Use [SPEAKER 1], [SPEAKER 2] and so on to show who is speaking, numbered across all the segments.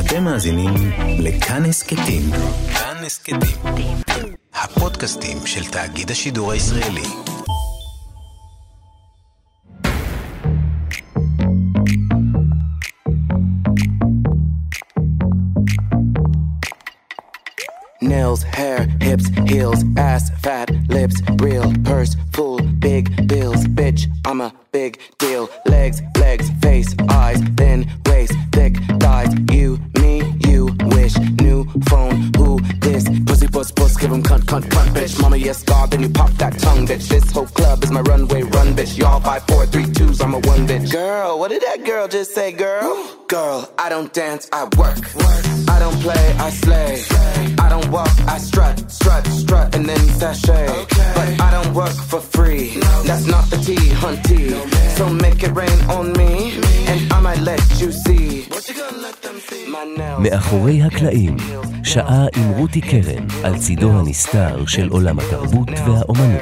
[SPEAKER 1] אתם מאזינים לכאן הסכתים. כאן הסכתים. הפודקאסטים של תאגיד השידור הישראלי.
[SPEAKER 2] Nails, hair, hips, heels, ass, fat, lips, real, purse, full, big bills, bitch, I'm a big deal. Legs, face, eyes, thin waist, thick thighs. You, me, you wish. New phone, who this? Pussy, puss, give 'em cunt, bitch. Mama, yes, God, then you pop that tongue, bitch. This whole club is my runway, run, bitch. Y'all 5, 4, 3, 2s, I'm a one, bitch. Girl, what did that girl just say, girl? Girl, I don't dance, I work. I don't play, I slay. I don't walk, I strut, and then sashay. But I don't work for free. That's not the tea, hunty. So make it rain on me, and I might let you see.
[SPEAKER 3] מאחורי הקלעים, שעה עם רותי קרן על צידו הנסתר של עולם התרבות והאומנות.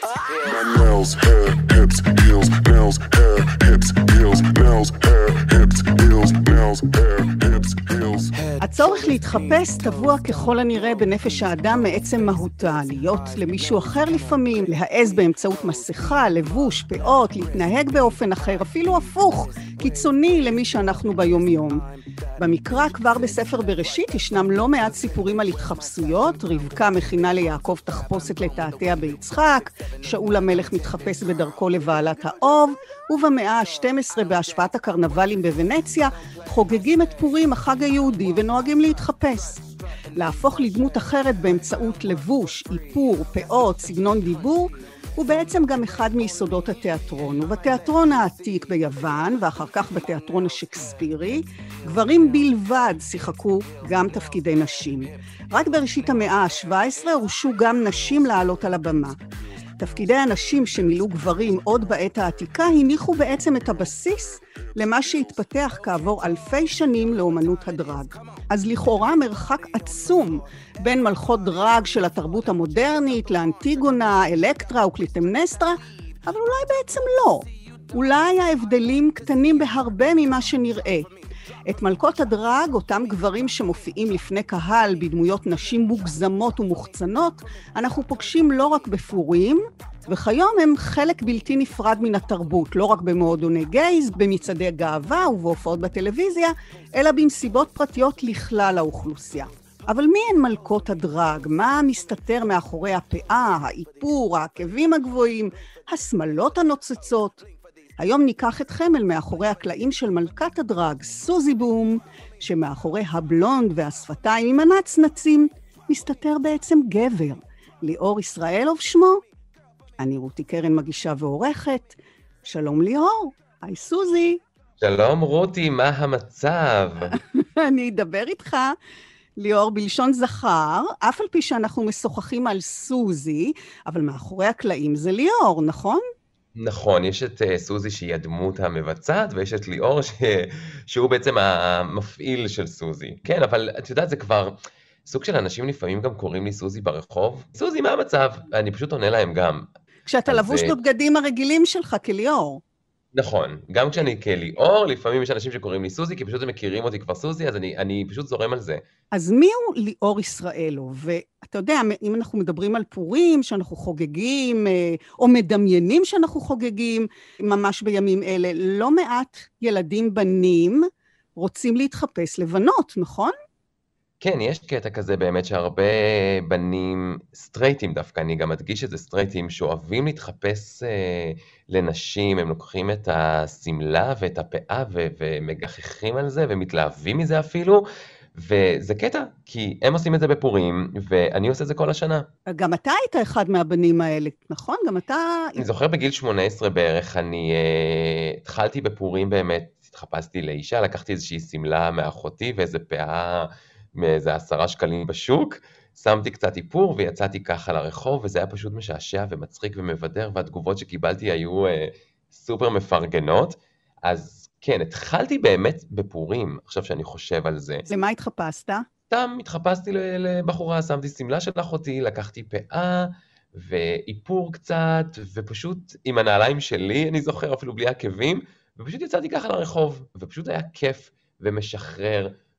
[SPEAKER 4] Nails, hair, hips, heels, nails, hair, hips, heels, nails, hair, hips, heels, nails, hair, hips, heels.
[SPEAKER 5] הצורך להתחפש טבוע ככל הנראה בנפש האדם מעצם מהותה, להיות למישהו אחר לפעמים, להעז באמצעות מסכה, לבוש, פאות, להתנהג באופן אחר, אפילו הפוך, קיצוני למי שאנחנו ביום-יום. במקרא כבר בספר בראשית ישנם לא מעט סיפורים על התחפשויות, רבקה מכינה ליעקב תחפושת לתעתע ביצחק, שאול המלך מתחפש בדרכו לבעלת האוב, ובמאה ה-12 בהשפעת הקרנבלים בוונציה, חוגגים את פורים החג היהודי ונוהגים להתחפש. להפוך לדמות אחרת באמצעות לבוש, איפור, פאות, סגנון דיבור, הוא בעצם גם אחד מיסודות התיאטרון. ובתיאטרון העתיק ביוון, ואחר כך בתיאטרון השקספירי, גברים בלבד שיחקו גם תפקידי נשים. רק בראשית המאה ה-17 הורשו גם נשים לעלות על הבמה. תפקידי הנשים שמילאו גברים עוד בעת העתיקה הניחו בעצם את הבסיס למה שהתפתח כעבור אלפי שנים לאומנות הדרג. אז לכאורה מרחק עצום בין מלכות דרג של התרבות המודרנית לאנטיגונה, אלקטרה וקליטמנסטרה, אבל אולי בעצם לא. אולי ההבדלים קטנים בהרבה ממה שנראה. את מלכות הדרג, אותם גברים שמופיעים לפני קהל בדמויות נשים מוגזמות ומוחצנות, אנחנו פוגשים לא רק בפורים, וכיום הם חלק בלתי נפרד מן התרבות, לא רק במועדוני גייז, במצעדי גאווה ובהופעות בטלוויזיה, אלא במסיבות פרטיות לכלל האוכלוסייה. אבל מי הן מלכות הדרג? מה מסתתר מאחורי הפאה, האיפור, העקבים הגבוהים, השמלות הנוצצות? היום ניקח אתכם אל מאחורי הקלעים של מלכת הדרג, סוזי בום, שמאחורי הבלונד והשפתיים עם הנצנצים, מסתתר בעצם גבר. ליאור ישראלוב שמו? אני רותי קרן מגישה ועורכת. שלום ליאור, היי סוזי.
[SPEAKER 6] שלום רותי, מה המצב?
[SPEAKER 5] אני אדבר איתך, ליאור, בלשון זכר, אף על פי שאנחנו משוחחים על סוזי, אבל מאחורי הקלעים זה ליאור, נכון?
[SPEAKER 6] נכון, יש את סוזי שהיא הדמות המבצעת, ויש את ליאור שהוא בעצם המפעיל של סוזי. כן, אבל את יודעת, זה כבר סוג של אנשים לפעמים גם קוראים לי סוזי ברחוב. סוזי, מה המצב? אני פשוט עונה להם גם.
[SPEAKER 5] כשאתה לבוש בבגדים הרגילים שלך כליאור.
[SPEAKER 6] נכון, גם כשאני כליאור, לפעמים יש אנשים שקוראים לי סוזי, כי פשוט הם מכירים אותי כבר סוזי, אז אני פשוט זורם על זה.
[SPEAKER 5] אז מי הוא ליאור ישראלוב? ואתה יודע, אם אנחנו מדברים על פורים שאנחנו חוגגים, או מדמיינים שאנחנו חוגגים, ממש בימים אלה, לא מעט ילדים בנים רוצים להתחפש לבנות, נכון?
[SPEAKER 6] כן, יש קטע כזה באמת שהרבה בנים סטרייטים דווקא, אני גם מדגיש את זה סטרייטים, שאוהבים להתחפש לנשים, הם לוקחים את הסמלה ואת הפאה ומגחכים על זה ומתלהבים מזה אפילו, וזה קטע, כי הם עושים את זה בפורים, ואני עושה את זה כל השנה.
[SPEAKER 5] גם אתה היית אחד מהבנים האלה, נכון? גם אתה...
[SPEAKER 6] אני זוכר בגיל 18 בערך, אני התחלתי בפורים באמת, התחפשתי לאישה, לקחתי איזושהי סמלה מאחותי ואיזה פאה מאיזה 10 שקלים בשוק, שמתי קצת איפור ויצאתי ככה לרחוב, וזה היה פשוט משעשע ומצחיק ומבדר, והתגובות שקיבלתי היו סופר מפרגנות. אז כן, התחלתי באמת בפורים, עכשיו שאני חושב על זה.
[SPEAKER 5] למה התחפשת?
[SPEAKER 6] סתם התחפשתי לבחורה, שמתי סמלה של אחותי, לקחתי פאה ואיפור קצת, ופשוט עם הנעליים שלי, אני זוכר אפילו בלי עקבים, ופשוט יצאתי ככה לרחוב, ופשוט היה כיף ומשחרר,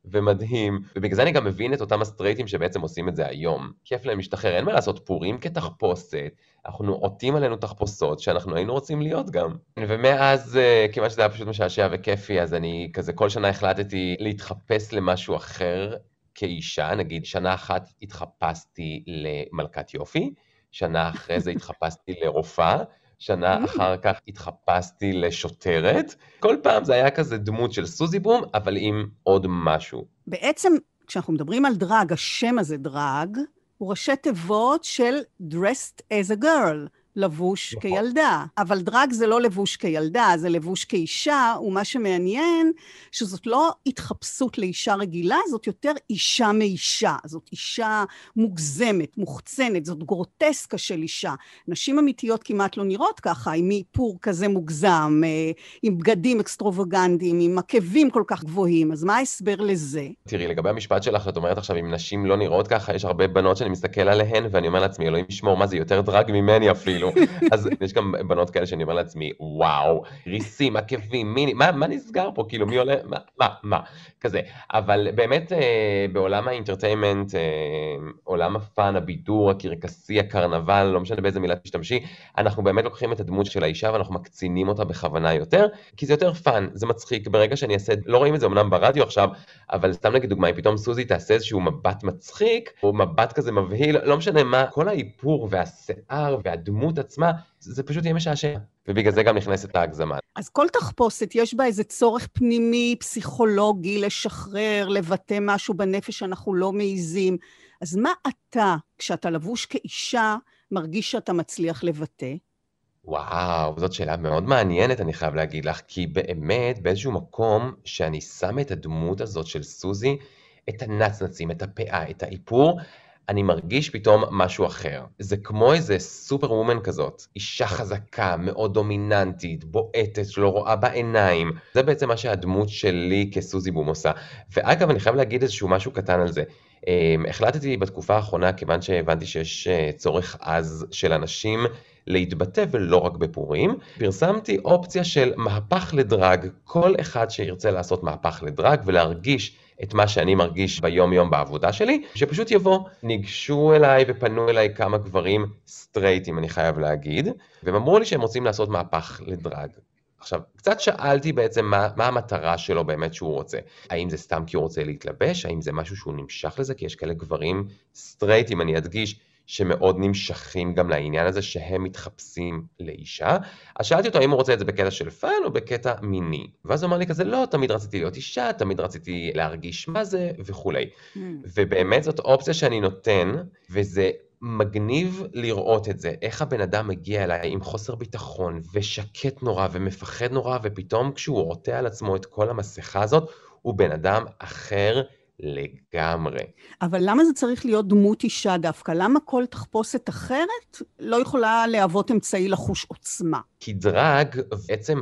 [SPEAKER 6] ומדהים, ובגלל זה אני גם מבין את אותם הסטרייטים שבעצם עושים את זה היום. כיף להם להשתחרר, אין מה לעשות, פורים כתחפושת, אנחנו עוטים עלינו תחפושות שאנחנו היינו רוצים להיות גם. ומאז, כיוון שזה היה פשוט משעשע וכיפי, אז אני כזה כל שנה החלטתי להתחפש למשהו אחר כאישה, נגיד שנה אחת התחפשתי למלכת יופי, שנה אחרי זה התחפשתי לרופאה, שנה אחר כך התחפשתי לשוטרת, כל פעם זה היה כזה דמות של סוזי בום, אבל עם עוד משהו.
[SPEAKER 5] בעצם, כשאנחנו מדברים על דרג, השם הזה דרג, הוא ראשי תיבות של dressed as a girl, לבוש כילדה. אבל דרג זה לא לבוש כילדה, זה לבוש כאישה, ומה שמעניין, שזאת לא התחפשות לאישה רגילה, זאת יותר אישה מאישה. זאת אישה מוגזמת, מוחצנת, זאת גרוטסקה של אישה. נשים אמיתיות כמעט לא נראות ככה, עם איפור כזה מוגזם, עם בגדים אקסטרווגנטיים, עם עקבים כל כך גבוהים. אז מה ההסבר לזה?
[SPEAKER 6] תראי, לגבי המשפט שלך, את אומרת עכשיו, אם נשים לא נראות ככה, יש הרבה בנות שאני מסתכל עליהן, ואני אומר לעצמי, אלוהים ישמור, מה זה יותר דרג ממני אפילו. אז יש גם בנות כאלה שאני אומר לעצמי, וואו, ריסים, עקבים, מיני, מה נסגר פה? כאילו, מי עולה? מה? כזה. אבל באמת, בעולם האינטרטיימנט, עולם הפן, הבידור, הקרקסי, הקרנבל, לא משנה באיזה מילה תשתמשי, אנחנו באמת לוקחים את הדמות של האישה, ואנחנו מקצינים אותה בכוונה יותר, כי זה יותר פן, זה מצחיק. ברגע שאני אעשה, לא רואים את זה אמנם ברדיו עכשיו, אבל סתם נגיד דוגמה, פתאום סוזי תעשה איזשהו מבט מצחיק, או מבט כזה מבהיל, לא משנה מה, כל האיפור והשיער והדמות עצמה, זה פשוט יהיה משעשע, ובגלל זה גם נכנסת להגזמה.
[SPEAKER 5] אז כל תחפושת יש בה איזה צורך פנימי, פסיכולוגי, לשחרר, לבטא משהו בנפש שאנחנו לא מעיזים. אז מה אתה, כשאתה לבוש כאישה, מרגיש שאתה מצליח לבטא?
[SPEAKER 6] וואו, זאת שאלה מאוד מעניינת, אני חייב להגיד לך, כי באמת באיזשהו מקום שאני שם את הדמות הזאת של סוזי, את הנצנצים, את הפאה, את האיפור, אני מרגיש פתאום משהו אחר. זה כמו איזה סופר וומן כזאת, אישה חזקה, מאוד דומיננטית, בועטת, שלא רואה בעיניים. זה בעצם מה שהדמות שלי כסוזי בום עושה. ואגב, אני חייב להגיד איזשהו משהו קטן על זה. החלטתי בתקופה האחרונה, כיוון שהבנתי שיש צורך עז של אנשים להתבטא ולא רק בפורים, פרסמתי אופציה של מהפך לדרג, כל אחד שירצה לעשות מהפך לדרג ולהרגיש את מה שאני מרגיש ביום יום בעבודה שלי, שפשוט יבוא. ניגשו אליי ופנו אליי כמה גברים סטרייטים, אני חייב להגיד, והם אמרו לי שהם רוצים לעשות מהפך לדרג. עכשיו, קצת שאלתי בעצם מה המטרה שלו באמת שהוא רוצה. האם זה סתם כי הוא רוצה להתלבש? האם זה משהו שהוא נמשך לזה? כי יש כאלה גברים סטרייטים, אני אדגיש, שמאוד נמשכים גם לעניין הזה שהם מתחפשים לאישה. אז שאלתי אותו האם הוא רוצה את זה בקטע של פן או בקטע מיני. ואז הוא אמר לי כזה, לא, תמיד רציתי להיות אישה, תמיד רציתי להרגיש מה זה וכולי. ובאמת זאת אופציה שאני נותן, וזה מגניב לראות את זה, איך הבן אדם מגיע אליי עם חוסר ביטחון ושקט נורא ומפחד נורא, ופתאום כשהוא רוטה על עצמו את כל המסכה הזאת, הוא בן אדם אחר לגמרי.
[SPEAKER 5] אבל למה זה צריך להיות דמות אישה דווקא? למה כל תחפושת אחרת לא יכולה להוות אמצעי לחוש עוצמה?
[SPEAKER 6] כי דרג, בעצם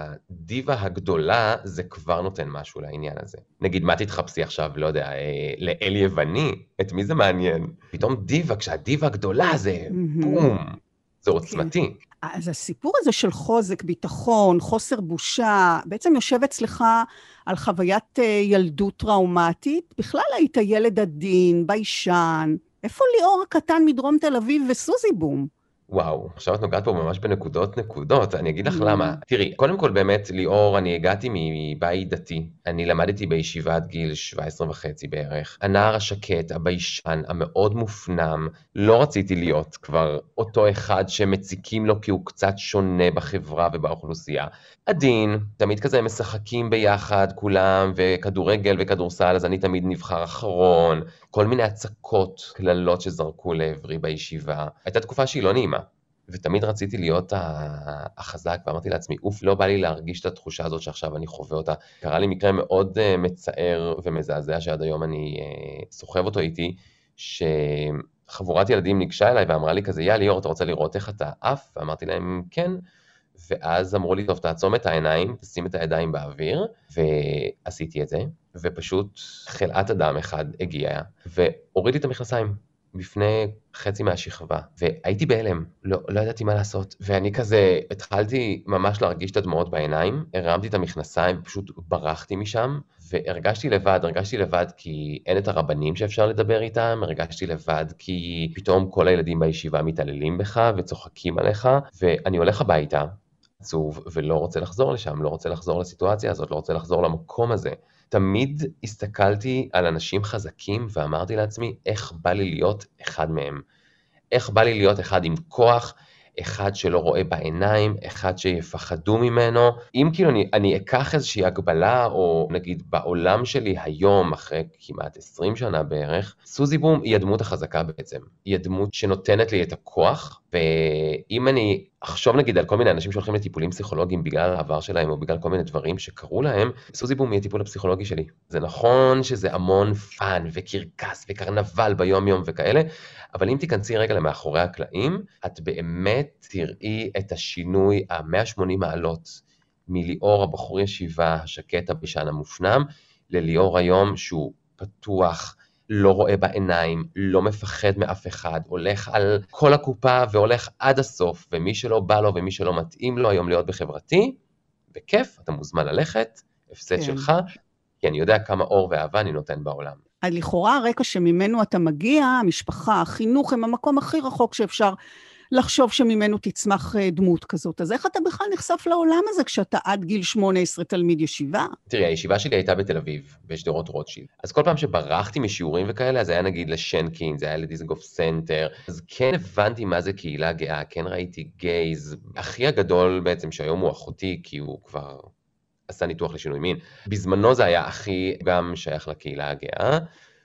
[SPEAKER 6] הדיבה הגדולה, זה כבר נותן משהו לעניין הזה. נגיד, מה תתחפשי עכשיו, לא יודע, לאל יווני? את מי זה מעניין? פתאום דיבה, כשהדיבה הגדולה זה בום, זה עוצמתי.
[SPEAKER 5] אז הסיפור הזה של חוזק, ביטחון, חוסר בושה, בעצם יושב אצלך על חוויית ילדות טראומטית. בכלל היית ילד עדין, ביישן. איפה ליאור הקטן מדרום תל אביב וסוזי בום?
[SPEAKER 6] וואו, עכשיו את נוגעת פה ממש בנקודות, אני אגיד לך למה. תראי, קודם כל באמת, ליאור, אני הגעתי מבית דתי, אני למדתי בישיבה עד גיל 17 וחצי בערך. הנער השקט, הביישן, המאוד מופנם, לא רציתי להיות כבר אותו אחד שמציקים לו כי הוא קצת שונה בחברה ובאוכלוסייה. עדין, תמיד כזה משחקים ביחד כולם, וכדורגל וכדורסל, אז אני תמיד נבחר אחרון, כל מיני הצקות, כללות שזרקו לעברי בישיבה. הייתה תקופה שהיא לא נעימה, ותמיד רציתי להיות החזק, ואמרתי לעצמי, לא בא לי להרגיש את התחושה הזאת שעכשיו אני חווה אותה. קרה לי מקרה מאוד מצער ומזעזע שעד היום אני סוחב אותו איתי, שחבורת ילדים ניגשה אליי ואמרה לי כזה, ליאור, אתה רוצה לראות איך אתה עף? ואמרתי להם, כן. ואז אמרו לי, טוב, תעצום את העיניים, תשים את הידיים באוויר, ועשיתי את זה, ופשוט חלאת אדם אחד הגיע, והוריד לי את המכנסיים. בפני חצי מהשכבה, והייתי בהלם, לא ידעתי מה לעשות, ואני כזה התחלתי ממש להרגיש את הדמעות בעיניים, הרמתי את המכנסיים, פשוט ברחתי משם, והרגשתי לבד כי אין את הרבנים שאפשר לדבר איתם, הרגשתי לבד כי פתאום כל הילדים בישיבה מתעללים בך וצוחקים עליך, ואני הולך הביתה, עצוב, ולא רוצה לחזור לשם, לא רוצה לחזור לסיטואציה הזאת, לא רוצה לחזור למקום הזה. תמיד הסתכלתי על אנשים חזקים ואמרתי לעצמי, איך בא לי להיות אחד מהם? איך בא לי להיות אחד עם כוח, אחד שלא רואה בעיניים, אחד שיפחדו ממנו? אם כאילו אני אקח איזושהי הגבלה, או נגיד בעולם שלי היום, אחרי כמעט 20 שנה בערך, סוזי בום היא הדמות החזקה בעצם. היא הדמות שנותנת לי את הכוח, ואם אני אחשוב נגיד על כל מיני אנשים שהולכים לטיפולים פסיכולוגיים בגלל העבר שלהם, או בגלל כל מיני דברים שקרו להם, סוזי בום היא הטיפול הפסיכולוגי שלי. זה נכון שזה המון פן וקרקס וקרנבל ביום יום וכאלה, אבל אם תיכנסי רגע למאחורי הקלעים, את באמת תראי את השינוי ה-180 מעלות, מליאור הבחור ישיבה, השקט הבישן המופנם, לליאור היום שהוא פתוח, לא רואה בעיניים, לא מפחד מאף אחד, הולך על כל הקופה והולך עד הסוף, ומי שלא בא לו ומי שלא מתאים לו היום להיות בחברתי, בכיף, אתה מוזמן ללכת, הפסד שלך, כי אני יודע כמה אור ואהבה אני נותן בעולם.
[SPEAKER 5] לכאורה הרקע שממנו אתה מגיע, המשפחה, החינוך, הם המקום הכי רחוק שאפשר לחשוב שממנו תצמח דמות כזאת. אז איך אתה בכלל נחשף לעולם הזה כשאתה עד גיל 18 תלמיד ישיבה?
[SPEAKER 6] תראי, הישיבה שלי הייתה בתל אביב, בשדרות רוטשילד. אז כל פעם שברחתי משיעורים וכאלה, אז היה נגיד לשנקין, זה היה לדיסגוף סנטר. אז כן הבנתי מה זה קהילה גאה, כן ראיתי גייז. אחי הגדול בעצם שהיום הוא אחותי, כי הוא כבר עשה ניתוח לשינוי מין. בזמנו זה היה אחי גם שייך לקהילה הגאה,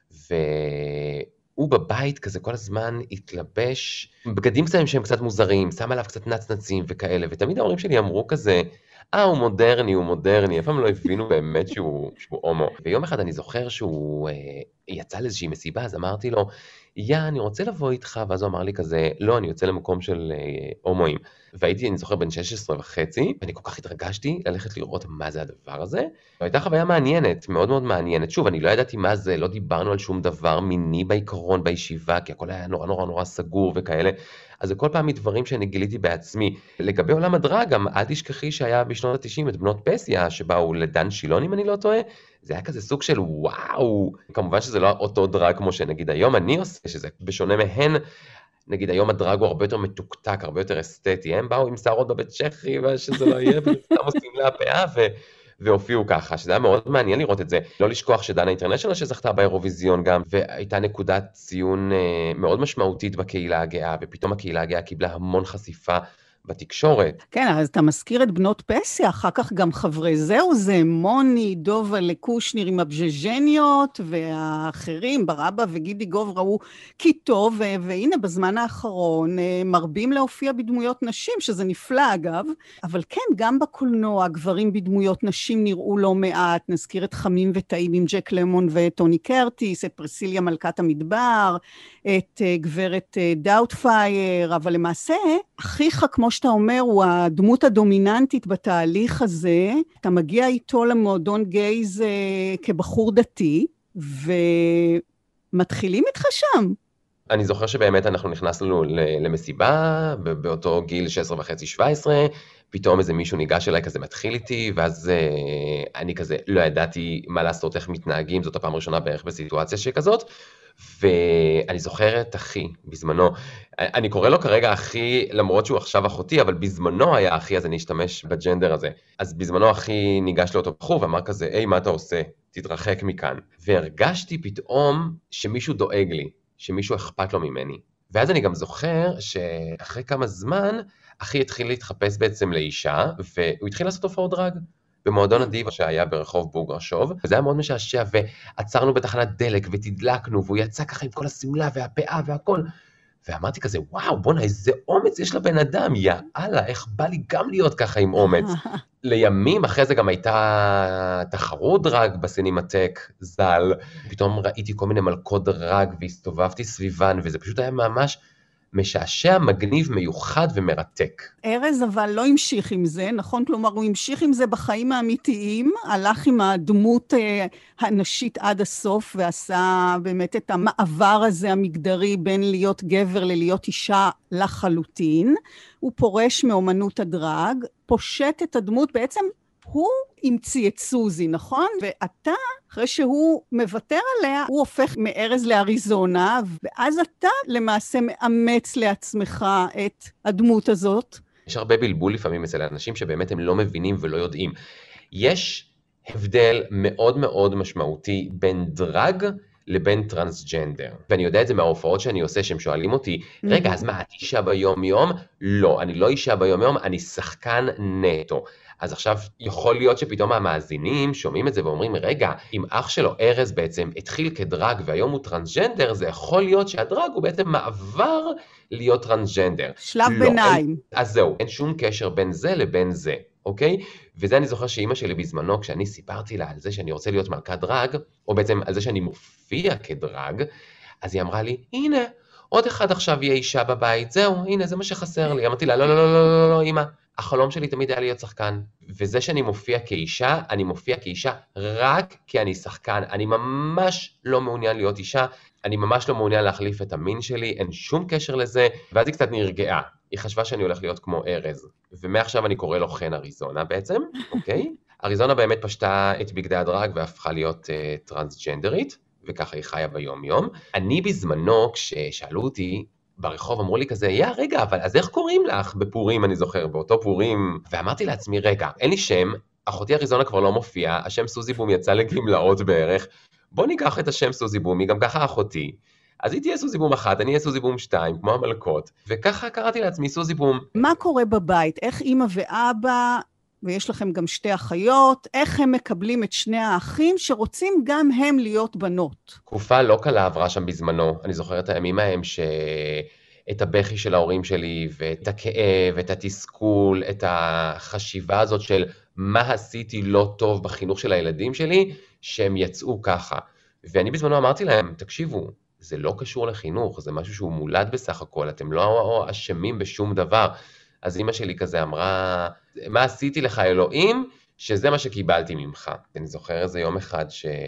[SPEAKER 6] הוא בבית כזה כל הזמן התלבש, בגדים מסוימים שהם קצת מוזרים, שם עליו קצת נצנצים וכאלה, ותמיד ההורים שלי אמרו כזה, הוא מודרני, אף פעם לא הבינו באמת שהוא הומו. ויום אחד אני זוכר שהוא יצא לאיזושהי מסיבה, אז אמרתי לו, אני רוצה לבוא איתך, ואז הוא אמר לי כזה, לא, אני יוצא למקום של הומואים. והייתי, אני זוכר, בן 16 וחצי, ואני כל כך התרגשתי ללכת לראות מה זה הדבר הזה. והייתה חוויה מעניינת, מאוד מאוד מעניינת. שוב, אני לא ידעתי מה זה, לא דיברנו על שום דבר מיני בעיקרון בישיבה, כי הכל היה נורא נורא נורא סגור וכאלה. אז זה כל פעם מדברים שאני גיליתי בעצמי. לגבי עולם הדרג, גם אל תשכחי שהיה בשנות ה-90 את בנות פסיה, שבאו לדן שילון, אם אני לא טועה. זה היה כזה סוג של וואו. כמובן שזה לא אותו דרג כמו שנגיד היום אני עושה, שזה בשונה מהן, נגיד היום הדרג הוא הרבה יותר מתוקתק, הרבה יותר אסתטי. הם באו עם שערות בבית צ'כי, ושזה לא יהיה, וסתם עושים לה פאה, והופיעו ככה, שזה היה מאוד מעניין לראות את זה. לא לשכוח שדנה אינטרנשיונל שזכתה באירוויזיון גם, והייתה נקודת ציון מאוד משמעותית בקהילה הגאה, ופתאום הקהילה הגאה קיבלה המון חשיפה בתקשורת.
[SPEAKER 5] כן, אז אתה מזכיר את בנות פסיה, אחר כך גם חברי זהו, זה מוני, דובה לקושניר עם הבז'ז'ניות, והאחרים, ברבא וגידי גוב ראו כי טוב, והנה בזמן האחרון מרבים להופיע בדמויות נשים, שזה נפלא אגב, אבל כן, גם בקולנוע, גברים בדמויות נשים נראו לא מעט, נזכיר את חמים וטעים עם ג'ק למון וטוני קרטיס, את פרסיליה מלכת המדבר, את גברת דאוטפייר, אבל למעשה, אחיך, כמו שאתה אומר, הוא הדמות הדומיננטית בתהליך הזה, אתה מגיע איתו למועדון גייז כבחור דתי, ומתחילים איתך שם.
[SPEAKER 6] אני זוכר שבאמת אנחנו נכנסנו למסיבה, באותו גיל 16.5-17, פתאום איזה מישהו ניגש אליי כזה מתחיל איתי, ואז אני כזה לא ידעתי מה לעשות, איך מתנהגים, זאת הפעם הראשונה בערך בסיטואציה שכזאת, ואני זוכר את אחי בזמנו, אני קורא לו כרגע אחי, למרות שהוא עכשיו אחותי, אבל בזמנו היה אחי, אז אני אשתמש בג'נדר הזה. אז בזמנו אחי ניגש לאותו בחור ואמר כזה, מה אתה עושה? תתרחק מכאן. והרגשתי פתאום שמישהו דואג לי, שמישהו אכפת לו ממני. ואז אני גם זוכר שאחרי כמה זמן, אחי התחיל להתחפש בעצם לאישה, והוא התחיל לעשות הופעות דרג. במועדון הדיבה שהיה ברחוב בוגרשוב, וזה היה מאוד משעשע, ועצרנו בתחנת דלק, ותדלקנו, והוא יצא ככה עם כל הסמלה והפאה והכל, ואמרתי כזה, וואו, בונה, איזה אומץ יש לבן אדם, יאללה, איך בא לי גם להיות ככה עם אומץ. לימים, אחרי זה גם הייתה תחרות דרג בסינמטק, ז"ל, פתאום ראיתי כל מיני מלכות דרג, והסתובבתי סביבן, וזה פשוט היה ממש משעשע, מגניב, מיוחד ומרתק.
[SPEAKER 5] ארז אבל לא המשיך עם זה, נכון? כלומר, הוא המשיך עם זה בחיים האמיתיים, הלך עם הדמות הנשית עד הסוף, ועשה באמת את המעבר הזה המגדרי בין להיות גבר ללהיות אישה לחלוטין. הוא פורש מאומנות הדרג, פושט את הדמות, בעצם הוא המציא את סוזי, נכון? ואתה, אחרי שהוא מוותר עליה, הוא הופך מארז לאריזונה, ואז אתה למעשה מאמץ לעצמך את הדמות הזאת.
[SPEAKER 6] יש הרבה בלבול לפעמים אצל האנשים שבאמת הם לא מבינים ולא יודעים. יש הבדל מאוד מאוד משמעותי בין דרג לבין טרנסג'נדר. ואני יודע את זה מההופעות שאני עושה, שהם שואלים אותי, רגע, אז מה, את אישה ביום יום? לא, אני לא אישה ביום יום, אני שחקן נטו. אז עכשיו יכול להיות שפתאום המאזינים שומעים את זה ואומרים, רגע, אם אח שלו ארז בעצם התחיל כדרג והיום הוא טרנסג'נדר, זה יכול להיות שהדרג הוא בעצם מעבר להיות טרנסג'נדר.
[SPEAKER 5] שלב ביניים.
[SPEAKER 6] אז זהו, אין שום קשר בין זה לבין זה, אוקיי? וזה אני זוכר שאמא שלי בזמנו, כשאני סיפרתי לה על זה שאני רוצה להיות מלכת דרג, או בעצם על זה שאני מופיע כדרג, אז היא אמרה לי, הנה, עוד אחד עכשיו יהיה אישה בבית, זהו, הנה, זה מה שחסר לי. אמרתי לה, לא, לא, לא, לא, לא, אמא. החלום שלי תמיד היה להיות שחקן, וזה שאני מופיע כאישה, אני מופיע כאישה רק כי אני שחקן, אני ממש לא מעוניין להיות אישה, אני ממש לא מעוניין להחליף את המין שלי, אין שום קשר לזה, ואז היא קצת נרגעה, היא חשבה שאני הולך להיות כמו ארז, ומעכשיו אני קורא לו חן אריזונה בעצם, אוקיי? אריזונה באמת פשטה את בגדי הדרג והפכה להיות טרנסג'נדרית, וככה היא חיה ביום יום. אני בזמנו, כששאלו אותי, ברחוב אמרו לי כזה, רגע, אבל אז איך קוראים לך בפורים, אני זוכר, באותו פורים, ואמרתי לעצמי, רגע, אין לי שם, אחותי אריזונה כבר לא מופיעה, השם סוזי בום יצא לגמלאות בערך, בוא ניקח את השם סוזי בום, היא גם ככה אחותי, אז היא תהיה סוזי בום 1, אני אהיה סוזי בום 2, כמו המלכות, וככה קראתי לעצמי סוזי בום.
[SPEAKER 5] מה קורה בבית? איך אמא ואבא, ויש לכם גם שתי אחיות, איך הם מקבלים את שני האחים שרוצים גם הם להיות בנות?
[SPEAKER 6] תקופה לא קלה עברה שם בזמנו, אני זוכר את הימים ההם את הבכי של ההורים שלי, ואת הכאב, את התסכול, את החשיבה הזאת של מה עשיתי לא טוב בחינוך של הילדים שלי, שהם יצאו ככה. ואני בזמנו אמרתי להם, תקשיבו, זה לא קשור לחינוך, זה משהו שהוא מולד בסך הכל, אתם לא אשמים בשום דבר. אז אמא שלי כזה אמרה, מה עשיתי לך אלוהים, שזה מה שקיבלתי ממך. אני זוכר איזה יום אחד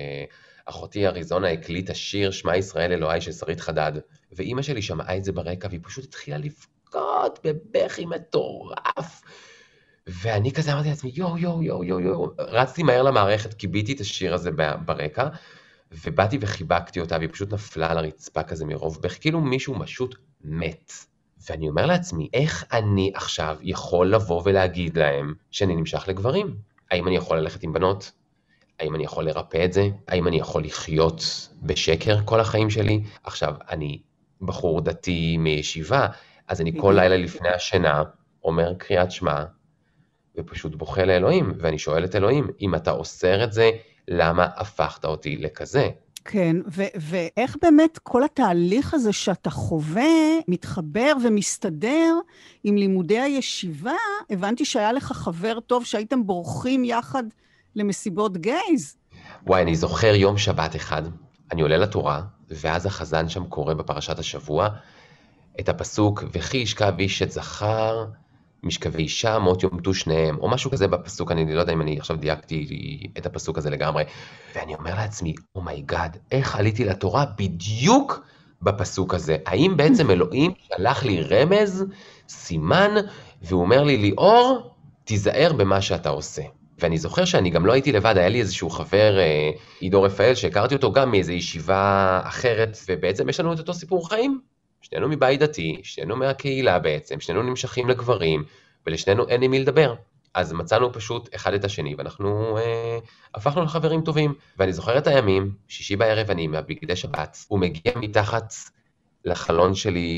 [SPEAKER 6] שאחותי אריזונה הקליטה שיר, שמע ישראל אלוהי של שרית חדד, ואמא שלי שמעה את זה ברקע, והיא פשוט התחילה לבכות בבכי מטורף. ואני כזה אמרתי לעצמי, יו, רצתי מהר למערכת, קיביתי את השיר הזה ברקע, ובאתי וחיבקתי אותה, והיא פשוט נפלה על הרצפה כזה מרוב בכי, כאילו מישהו פשוט מת. ואני אומר לעצמי, איך אני עכשיו יכול לבוא ולהגיד להם שאני נמשך לגברים? האם אני יכול ללכת עם בנות? האם אני יכול לרפא את זה? האם אני יכול לחיות בשקר כל החיים שלי? עכשיו, אני בחור דתי מישיבה, אז אני כל לילה לפני השינה אומר קריאת שמע, ופשוט בוכה לאלוהים, ואני שואל את אלוהים, אם אתה אוסר את זה, למה הפכת אותי לכזה?
[SPEAKER 5] כן, ואיך באמת כל התהליך הזה שאתה חווה, מתחבר ומסתדר עם לימודי הישיבה, הבנתי שהיה לך חבר טוב שהייתם בורחים יחד למסיבות גייז.
[SPEAKER 6] וואי, אני זוכר יום שבת אחד, אני עולה לתורה, ואז החזן שם קורא בפרשת השבוע, את הפסוק, וכי ישכב איש את זכר, משכבי אישה, מות יומתו שניהם, או משהו כזה בפסוק, אני לא יודע אם אני עכשיו דייקתי את הפסוק הזה לגמרי, ואני אומר לעצמי, אומייגאד, איך עליתי לתורה בדיוק בפסוק הזה? האם בעצם אלוהים שלח לי רמז, סימן, והוא אומר לי, ליאור, תיזהר במה שאתה עושה. ואני זוכר שאני גם לא הייתי לבד, היה לי איזשהו חבר, עידו רפאל, שהכרתי אותו גם מאיזו ישיבה אחרת, ובעצם יש לנו את אותו סיפור חיים. שנינו מבית דתי, שנינו מהקהילה בעצם, שנינו נמשכים לגברים, ולשנינו אין עם מי לדבר. אז מצאנו פשוט אחד את השני, ואנחנו הפכנו לחברים טובים. ואני זוכר את הימים, שישי בערב אני מהבגדי שבת, הוא מגיע מתחת לחלון שלי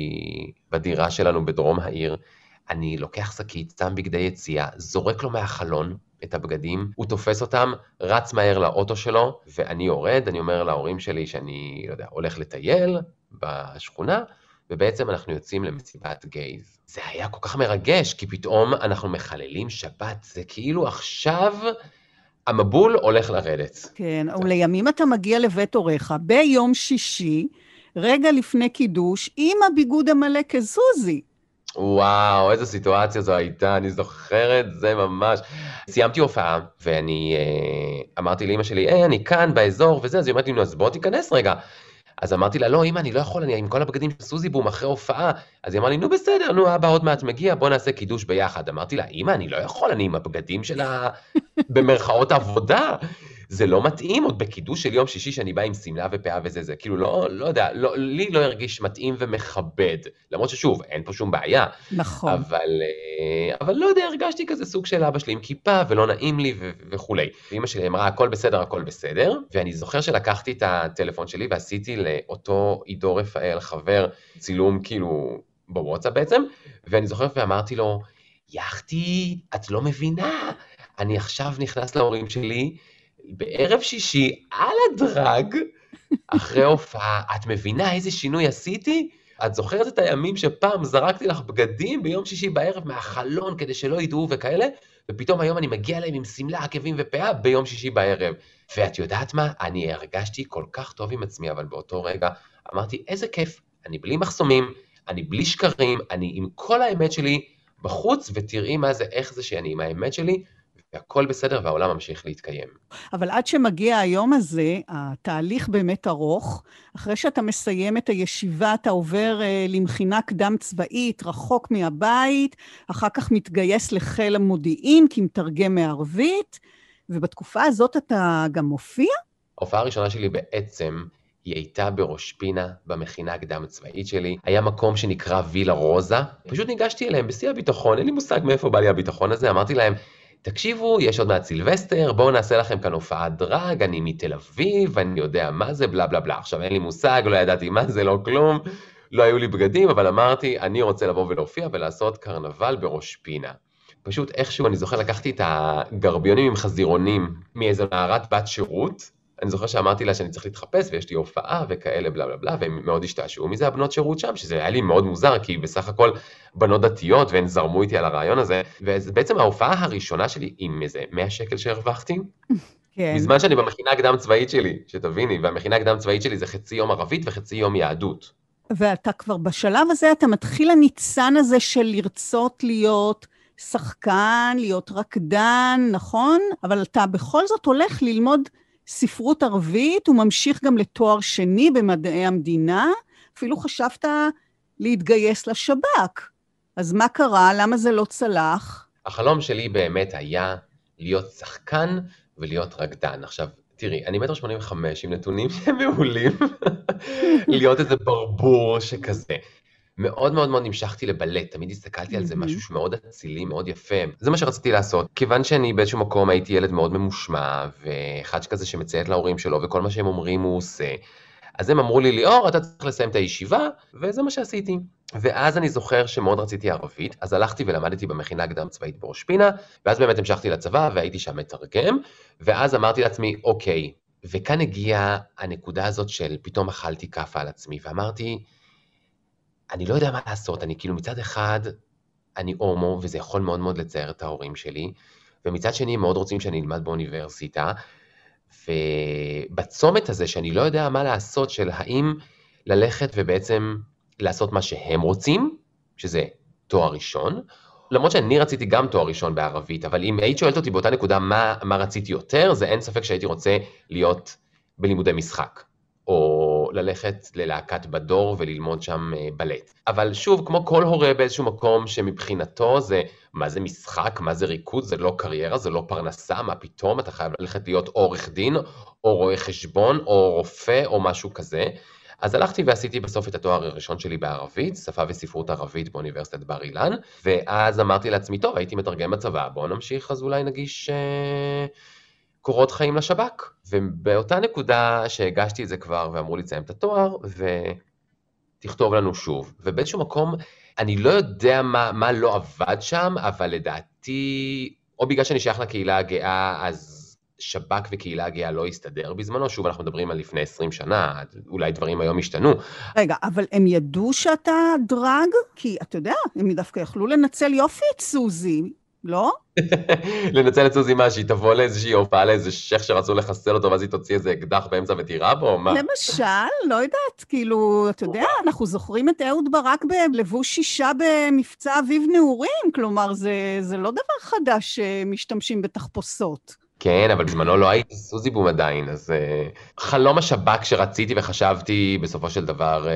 [SPEAKER 6] בדירה שלנו בדרום העיר, אני לוקח שקית, שם בגדי יציאה, זורק לו מהחלון את הבגדים, הוא תופס אותם, רץ מהר לאוטו שלו, ואני יורד, אני אומר להורים שלי שאני, לא יודע, הולך לטייל בשכונה, ובעצם אנחנו יוצאים למסיבת גייז. זה היה כל כך מרגש, כי פתאום אנחנו מחללים שבת, זה כאילו עכשיו המבול הולך לרדת.
[SPEAKER 5] כן, ולימים אתה מגיע לבית הוריך ביום שישי, רגע לפני קידוש, עם הביגוד המלא כזוזי.
[SPEAKER 6] וואו, איזו סיטואציה זו הייתה, אני זוכרת, זה ממש. סיימתי הופעה, ואני אמרתי לאמא שלי, אני כאן באזור וזה, אז היא אומרת לי, אז בוא תיכנס רגע. אז אמרתי לה, לא, אמא, אני לא יכול, אני עם כל הבגדים של סוזי בום אחרי הופעה. אז היא אמרה לי, נו בסדר, נו אבא עוד מעט מגיע, בוא נעשה קידוש ביחד. אמרתי לה, אמא, אני לא יכול, אני עם הבגדים שלה במרכאות עבודה. זה לא מתאים, עוד בקידוש של יום שישי שאני בא עם סמלה ופאה וזה, זה כאילו לא יודע, לי לא הרגיש מתאים ומכבד, למרות ששוב, אין פה שום בעיה.
[SPEAKER 5] נכון.
[SPEAKER 6] אבל לא יודע, הרגשתי כזה סוג של אבא שלי עם כיפה, ולא נעים לי וכולי. ואמא שלי אמרה, הכל בסדר, הכל בסדר, ואני זוכר שלקחתי את הטלפון שלי, ועשיתי לאותו עידו רפאל, חבר, צילום כאילו בוואטסאפ בעצם, ואני זוכר ואמרתי לו, יחתי, את לא מבינה, אני עכשיו נכנס להורים שלי, בערב שישי, על הדרג, אחרי הופעה, את מבינה איזה שינוי עשיתי? את זוכרת את הימים שפעם זרקתי לך בגדים ביום שישי בערב מהחלון כדי שלא ידעו וכאלה, ופתאום היום אני מגיע להם עם סמלה, עקבים ופאה ביום שישי בערב. ואת יודעת מה? אני הרגשתי כל כך טוב עם עצמי, אבל באותו רגע אמרתי, איזה כיף, אני בלי מחסומים, אני בלי שקרים, אני עם כל האמת שלי בחוץ, ותראי מה זה, איך זה שאני עם האמת שלי, והכל בסדר והעולם ממשיך להתקיים.
[SPEAKER 5] אבל עד שמגיע היום הזה, התהליך באמת ארוך. אחרי שאתה מסיים את הישיבה, אתה עובר למכינה קדם צבאית, רחוק מהבית, אחר כך מתגייס לחיל המודיעין, כי מתרגם מערבית, ובתקופה הזאת אתה גם מופיע?
[SPEAKER 6] ההופעה הראשונה שלי בעצם, היא הייתה בראש פינה, במכינה קדם צבאית שלי. היה מקום שנקרא וילה רוזה. פשוט ניגשתי אליהם בשיא הביטחון, אין לי מושג מאיפה בא לי הביטחון הזה, אמרתי להם, תקשיבו, יש עוד מעט סילבסטר, בואו נעשה לכם כאן הופעת דרג, אני מתל אביב, אני יודע מה זה, בלה בלה בלה. עכשיו אין לי מושג, לא ידעתי מה זה, לא כלום, לא היו לי בגדים, אבל אמרתי, אני רוצה לבוא ולהופיע ולעשות קרנבל בראש פינה. פשוט איכשהו, אני זוכר, לקחתי את הגרביונים עם חזירונים מאיזו נערת בת שירות, אני זוכר שאמרתי לה שאני צריך להתחפש, ויש לי הופעה וכאלה בלה בלה בלה, והם מאוד השתעשעו מזה הבנות שירות שם, שזה היה לי מאוד מוזר, כי בסך הכל בנות דתיות, והן זרמו איתי על הרעיון הזה, ובעצם ההופעה הראשונה שלי, עם איזה 100 שקל שהרווחתי,
[SPEAKER 5] כן.
[SPEAKER 6] בזמן שאני במכינה הקדם צבאית שלי, שתביני, והמכינה הקדם צבאית שלי זה חצי יום ערבית וחצי יום יהדות.
[SPEAKER 5] ואתה כבר בשלב הזה, אתה מתחיל הניצן הזה של לרצות להיות שחקן, להיות רקדן, נכון? אבל אתה בכל זאת הולך ללמוד ספרות ערבית, וממשיך גם לתואר שני במדעי המדינה, אפילו חשבת להתגייס לשב"כ. אז מה קרה? למה זה לא צלח?
[SPEAKER 6] החלום שלי באמת היה להיות שחקן ולהיות רקדן. עכשיו, תראי, אני 1.85 עם נתונים שהם מעולים, להיות איזה ברבור שכזה. מאוד מאוד מאוד נמשכתי לבלט, תמיד הסתכלתי על זה משהו שמאוד אצילי, מאוד יפה. זה מה שרציתי לעשות, כיוון שאני באיזשהו מקום הייתי ילד מאוד ממושמע, ואחד שכזה שמציית להורים שלו, וכל מה שהם אומרים הוא עושה. אז הם אמרו לי, ליאור, אתה צריך לסיים את הישיבה, וזה מה שעשיתי. ואז אני זוכר שמאוד רציתי ערבית, אז הלכתי ולמדתי במכינה קדם צבאית בראש פינה, ואז באמת המשכתי לצבא, והייתי שם מתרגם, ואז אמרתי לעצמי, אוקיי, וכאן הגיעה הנקודה הזאת של פתאום אכלתי כפה על עצמי, ואמרתי, אני לא יודע מה לעשות, אני כאילו מצד אחד, אני הומו, וזה יכול מאוד מאוד לצייר את ההורים שלי, ומצד שני הם מאוד רוצים שאני אלמד באוניברסיטה, ובצומת הזה שאני לא יודע מה לעשות, של האם ללכת ובעצם לעשות מה שהם רוצים, שזה תואר ראשון, למרות שאני רציתי גם תואר ראשון בערבית, אבל אם היית שואלת אותי באותה נקודה מה רציתי יותר, זה אין ספק שהייתי רוצה להיות בלימודי משחק. או ללכת ללהקת בדור וללמוד שם בלט. אבל שוב, כמו כל הורה באיזשהו מקום שמבחינתו זה, מה זה משחק, מה זה ריקוד, זה לא קריירה, זה לא פרנסה, מה פתאום אתה חייב ללכת להיות עורך דין, או רואה חשבון, או רופא, או משהו כזה. אז הלכתי ועשיתי בסוף את התואר הראשון שלי בערבית, שפה וספרות ערבית באוניברסיטת בר אילן, ואז אמרתי לעצמי, טוב, הייתי מתרגם בצבא, בואו נמשיך, אז אולי נגיש קורות חיים לשב"כ. ובאותה נקודה שהגשתי את זה כבר, ואמרו לי לסיים את התואר, ותכתוב לנו שוב. ובאיזשהו מקום, אני לא יודע מה לא עבד שם, אבל לדעתי, או בגלל שאני שייך לקהילה הגאה, אז שב"כ וקהילה הגאה לא יסתדר בזמנו, שוב אנחנו מדברים על לפני 20 שנה, אולי דברים היום השתנו.
[SPEAKER 5] רגע, אבל הם ידעו שאתה דרג? כי אתה יודע, הם דווקא יכלו לנצל יופי את סוזי, לא?
[SPEAKER 6] לנצל את סוזי מה, שהיא תבוא לאיזושהי הופעה לאיזה שייך שרצו לחסל אותו, ואז היא תוציא איזה אקדח באמצע ותירה בו, מה?
[SPEAKER 5] למשל, לא יודעת, כאילו, אתה יודע, אנחנו זוכרים את אהוד ברק בלבוש 6 במבצע אביב נעורים, כלומר, זה לא דבר חדש שמשתמשים בתחפושות.
[SPEAKER 6] כן, אבל בזמנו לא הייתי סוזי בום עדיין, אז חלום השב"כ שרציתי וחשבתי בסופו של דבר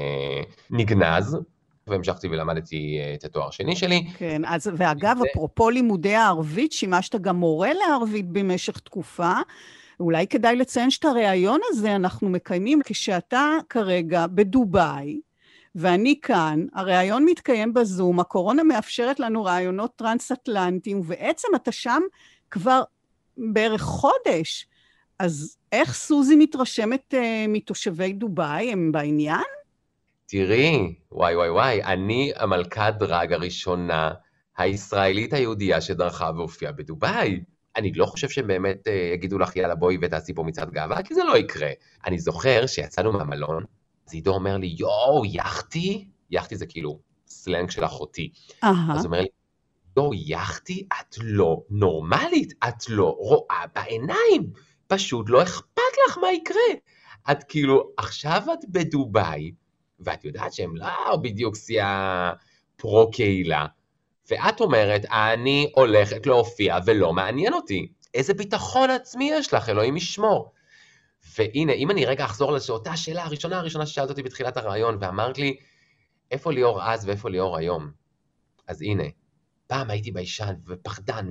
[SPEAKER 6] נגנז, והמשכתי ולמדתי את התואר השני שלי.
[SPEAKER 5] כן, אז ואגב, אפרופו לימודי הערבית, שימשת גם מורה לערבית במשך תקופה, אולי כדאי לציין שאת הרעיון הזה אנחנו מקיימים כשאתה כרגע בדובאי, ואני כאן, הרעיון מתקיים בזום, הקורונה מאפשרת לנו רעיונות טרנס-אטלנטיים, ובעצם אתה שם כבר בערך חודש, אז איך סוזי מתרשמת מתושבי דובאי, הם בעניין?
[SPEAKER 6] תראי, וואי, אני המלכת דרג הראשונה, הישראלית היהודייה שדרכה והופיעה בדובאי. אני לא חושב שהם באמת יגידו לך, יאללה בואי ותעשי פה מצעד גאווה, כי זה לא יקרה. אני זוכר שיצאנו מהמלון, אז עידו אומר לי, יואו, יחתי? יחתי זה כאילו סלנג של אחותי. אז הוא אומר לי, יואו, יחתי? את לא נורמלית, את לא רואה בעיניים, פשוט לא אכפת לך מה יקרה. את כאילו, עכשיו את בדובאי, ואת יודעת שהם לא בדיוק סייעה פרו-קהילה, ואת אומרת, אני הולכת להופיע ולא מעניין אותי. איזה ביטחון עצמי יש לך, אלוהים ישמור. והנה, אם אני רגע אחזור לאותה שאלה הראשונה ששאלת אותי בתחילת הרעיון, ואמרת לי, איפה ליאור אז ואיפה ליאור היום? אז הנה, פעם הייתי ביישן ופחדן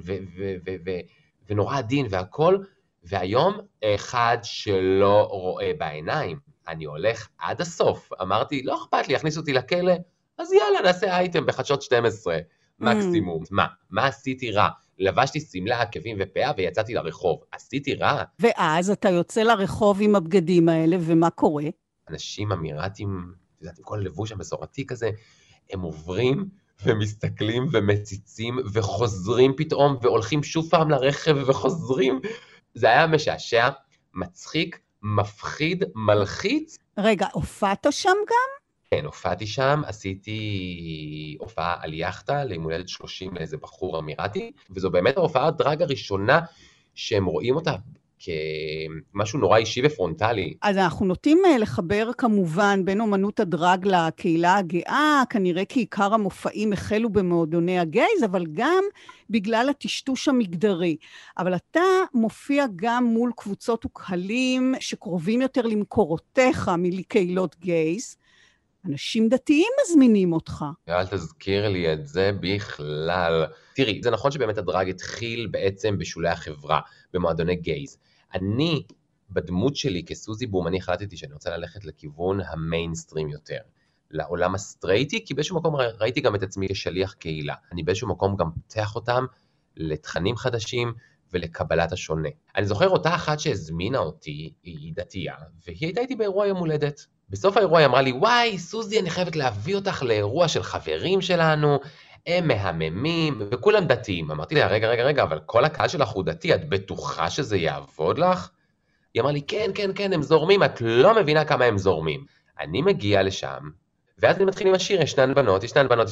[SPEAKER 6] ונורא עדין והכל, והיום אחד שלא רואה בעיניים. אני הולך עד הסוף. אמרתי, לא אכפת לי, יכניס אותי לכלא, אז יאללה, נעשה אייטם בחדשות 12, מקסימום. מה עשיתי רע? לבשתי סמלה, עקבים ופאה ויצאתי לרחוב. עשיתי רע.
[SPEAKER 5] ואז אתה יוצא לרחוב עם הבגדים האלה, ומה קורה?
[SPEAKER 6] אנשים אמירתים, עם כל הלבוש המסורתי כזה, הם עוברים ומסתכלים ומציצים וחוזרים פתאום, והולכים שוב פעם לרכב וחוזרים. זה היה משעשע, מצחיק, מפחיד, מלחיץ.
[SPEAKER 5] רגע, הופעת שם גם?
[SPEAKER 6] כן, הופעתי שם, עשיתי הופעה על יחטה, ליום הולדת 30 לאיזה בחור אמירתי, וזו באמת ההופעת דרג הראשונה שהם רואים אותה כמשהו נורא אישי ופרונטלי.
[SPEAKER 5] אז אנחנו נוטים לחבר כמובן בין אומנות הדרג לקהילה הגאה, כנראה כי עיקר המופעים החלו במועדוני הגייז, אבל גם בגלל הטשטוש המגדרי. אבל אתה מופיע גם מול קבוצות וקהלים שקרובים יותר למקורותיך מלקהילות גייז. אנשים דתיים מזמינים אותך.
[SPEAKER 6] אל תזכיר לי את זה בכלל. תראי, זה נכון שבאמת הדרג התחיל בעצם בשולי החברה, במועדוני גייז. אני, בדמות שלי כסוזי בום, אני החלטתי שאני רוצה ללכת לכיוון המיינסטרים יותר, לעולם הסטרייטי, כי באיזשהו מקום ראיתי גם את עצמי כשליח קהילה. אני באיזשהו מקום גם פותח אותם לתכנים חדשים ולקבלת השונה. אני זוכר אותה אחת שהזמינה אותי, היא דתייה, והיא הייתה איתי באירוע יום הולדת. בסוף האירוע היא אמרה לי, וואי, סוזי, אני חייבת להביא אותך לאירוע של חברים שלנו, הם מהממים, וכולם דתיים. אמרתי לה, רגע, אבל כל הקהל שלך הוא דתי, את בטוחה שזה יעבוד לך? היא אמרה לי, כן, הם זורמים, את לא מבינה כמה הם זורמים. אני מגיע לשם, ואז אני מתחיל עם השיר, ישנן בנות,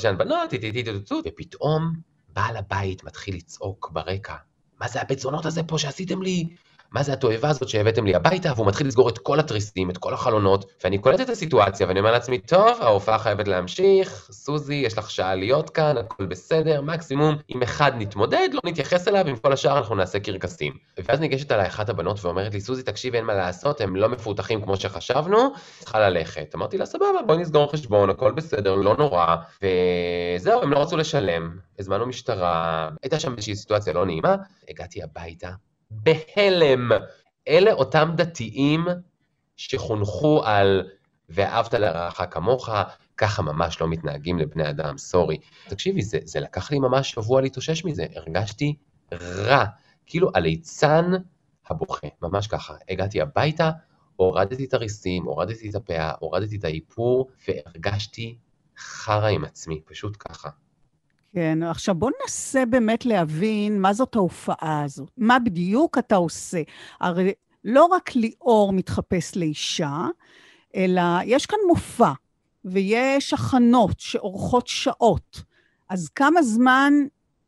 [SPEAKER 6] ופתאום בעל הבית מתחיל לצעוק ברקע, מה זה הבצונות הזה פה שעשיתם לי? מה זה התועבה הזאת שהבאתם לי הביתה? והוא מתחיל לסגור את כל התריסים, את כל החלונות, ואני קולט את הסיטואציה, ואני אומר לעצמי, טוב, ההופעה חייבת להמשיך, סוזי, יש לך שעה להיות כאן, הכל בסדר, מקסימום, אם אחד נתמודד, לא נתייחס אליו, עם כל השאר אנחנו נעשה קרקסים. ואז ניגשת עליי אחת הבנות ואומרת לי, סוזי, תקשיב, אין מה לעשות, הם לא מפותחים כמו שחשבנו, צריכה ללכת. אמרתי לה, סבבה, בואי נסגור חשבון, הכל בסדר, לא נורא, וזהו, הם לא רצו לשלם, הזמנו משטרה, הייתה שם איזושהי סיטואציה לא נעימה, הגעתי הביתה, בהלם. אלה אותם דתיים שחונכו על ואהבת לרעך כמוך, ככה ממש לא מתנהגים לבני אדם, סורי. תקשיבי, זה לקח לי ממש שבוע להתאושש מזה, הרגשתי רע, כאילו הליצן הבוכה, ממש ככה. הגעתי הביתה, הורדתי את הריסים, הורדתי את הפאה, הורדתי את האיפור, והרגשתי חרה עם עצמי, פשוט ככה.
[SPEAKER 5] כן, עכשיו בוא ננסה באמת להבין מה זאת ההופעה הזאת, מה בדיוק אתה עושה. הרי לא רק ליאור מתחפש לאישה, אלא יש כאן מופע, ויש הכנות שאורכות שעות. אז כמה זמן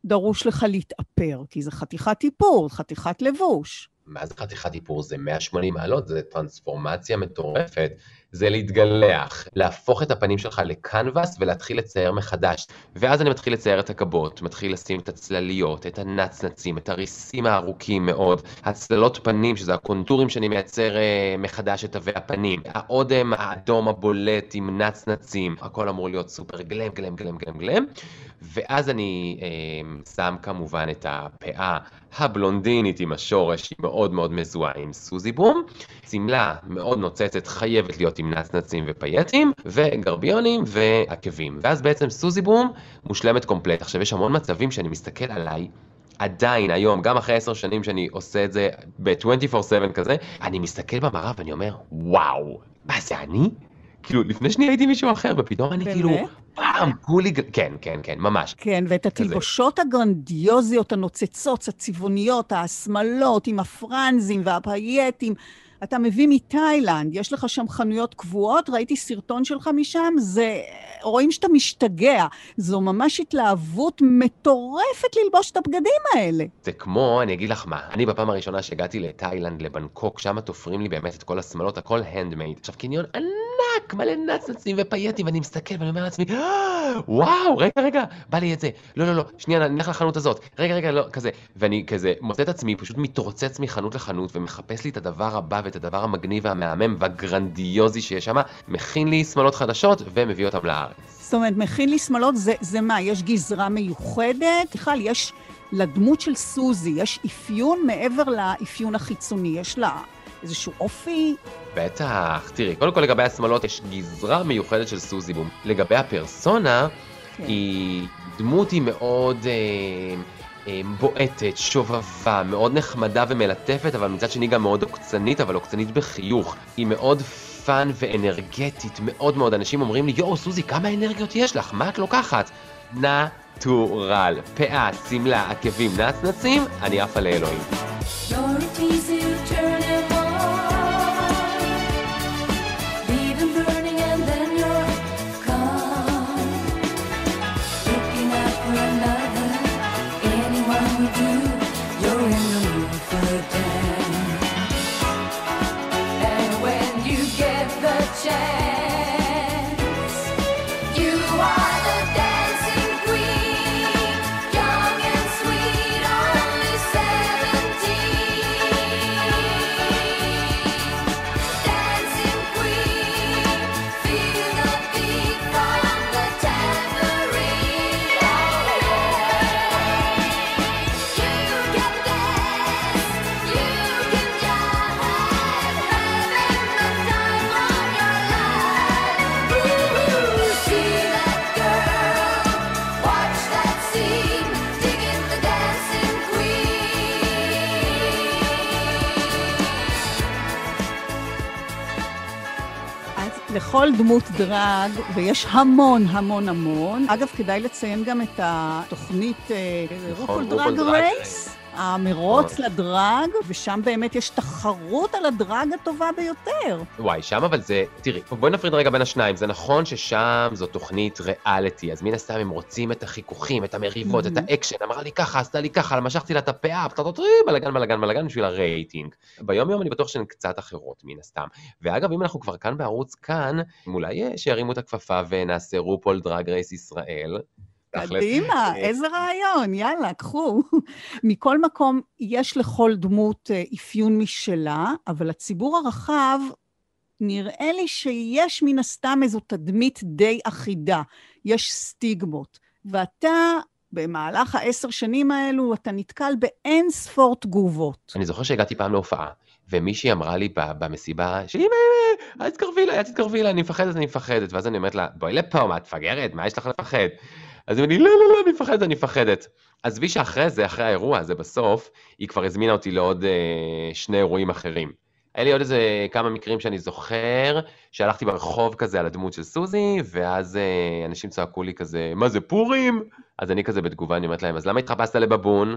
[SPEAKER 5] דרוש לך להתאפר? כי זה חתיכת איפור, חתיכת לבוש.
[SPEAKER 6] מה זה חתיכת איפור? זה 180 מעלות, זה טרנספורמציה מטורפת. זה להתגלח, להפוך את הפנים שלך לקנבס ולהתחיל לצייר מחדש. ואז אני מתחיל לצייר את הגבות, מתחיל לשים את הצלליות, את הנצנצים, את הריסים הארוכים מאוד, הצללות פנים, שזה הקונטורים שאני מייצר מחדש את תווי הפנים, האודם האדום הבולט עם נצנצים, הכל אמור להיות סופר גלם, גלם, גלם, גלם, גלם. ואז אני שם כמובן את הפאה הבלונדינית עם השורש, היא מאוד מאוד מזוהה עם סוזי בום, סמלה מאוד נוצצת, חייבת להיות עם נצנצים ופייטים, וגרביונים ועקבים. ואז בעצם סוזי בום מושלמת קומפלט. עכשיו יש המון מצבים שאני מסתכל עליי, עדיין היום, גם אחרי 10 שנים שאני עושה את זה ב-24/7 כזה, אני מסתכל במראה ואני אומר, וואו, מה זה אני? כאילו, לפני שני הייתי מישהו אחר, ופתאום אני כאילו, פעם, כולי, כן, כן, כן, ממש.
[SPEAKER 5] כן, ואת התלבושות הגרנדיוזיות, הנוצצות, הצבעוניות, השמלות, עם הפרנזים והפייטים, אתה מביא מתאילנד, יש לך שם חנויות קבועות, ראיתי סרטון שלך משם, רואים שאתה משתגע, זו ממש התלהבות מטורפת ללבוש את הבגדים האלה.
[SPEAKER 6] זה כמו, אני אגיד לך מה, אני בפעם הראשונה שהגעתי לתאילנד, לבנקוק, שם תופרים לי באמת את כל השמלות, הכל הנדמייד. עכשיו קניון ענק, מלא נצנצים ופייטים, ואני מסתכל ואני אומר לעצמי, וואו, רגע, בא לי את זה, לא, שנייה, נלך לחנות הזאת, רגע, לא, כזה, ואני כזה מוצא את עצמי, פשוט מתרוצץ מחנות לחנות, ומחפש לי את הדבר הבא ואת הדבר המגניב והמהמם והגרנדיוזי שיש שם, מכין לי שמלות חדשות ומביא אותם לארץ.
[SPEAKER 5] זאת אומרת, מכין לי שמלות, זה מה? יש גזרה מיוחדת? בכלל, יש לדמות של סוזי, יש אפיון מעבר לאפיון החיצוני, יש לה איזשהו אופי?
[SPEAKER 6] בטח, תראי, קודם כל לגבי השמלות יש גזרה מיוחדת של סוזי בום. לגבי הפרסונה, כן. היא דמות היא מאוד בועטת, שובבה, מאוד נחמדה ומלטפת, אבל מצד שני גם מאוד עוקצנית, אבל עוקצנית בחיוך. היא מאוד פן ואנרגטית, מאוד מאוד. אנשים אומרים לי, יואו, סוזי, כמה אנרגיות יש לך? מה את לוקחת? נטורל. פאה, סמלה, עקבים, נצנצים, אני עפה לאלוהים.
[SPEAKER 5] לכל דמות דרג, ויש המון. אגב, כדאי לציין גם את התוכנית רופול דרג רייס, המרוץ לדרג, ושם באמת יש תחרות על הדרג הטובה ביותר.
[SPEAKER 6] וואי, שם אבל זה, תראי, בואי נפריד רגע בין השניים, זה נכון ששם זו תוכנית ריאליטי, אז מן הסתם הם רוצים את החיכוכים, את המריבות, את האקשן, אמרה לי ככה, עשתה לי ככה, משכתי לה את הפאה, בלגן בשביל הרייטינג. ביום אני בטוח שהן קצת אחרות מן הסתם. ואגב, אם אנחנו כבר כאן בערוץ כאן, אולי שירימו את הכפפה ונעשה רופול דרג רייס ישראל.
[SPEAKER 5] קדימה, איזה רעיון, יאללה, קחו. מכל מקום, יש לכל דמות אפיון משלה, אבל הציבור הרחב, נראה לי שיש מן הסתם איזו תדמית די אחידה, יש סטיגמות, ואתה, במהלך 10 שנים האלו, אתה נתקל באין ספור תגובות.
[SPEAKER 6] אני זוכר שהגעתי פעם להופעה, ומישהי אמרה לי במסיבה, אל תתקרבי לה, אני מפחדת, ואז אני אומרת לה, בואי לפה, מה את מפגרת? מה יש לך לפחד? אז היא אומרת לי, לא, אני מפחדת. אז בי שאחרי זה, אחרי האירוע הזה בסוף, היא כבר הזמינה אותי לעוד 2 אירועים אחרים. היה לי עוד איזה כמה מקרים שאני זוכר, שהלכתי ברחוב כזה על הדמות של סוזי, ואז אנשים צעקו לי כזה, מה זה פורים? אז אני כזה בתגובה, אני אומרת להם, אז למה התחפשת לבבון?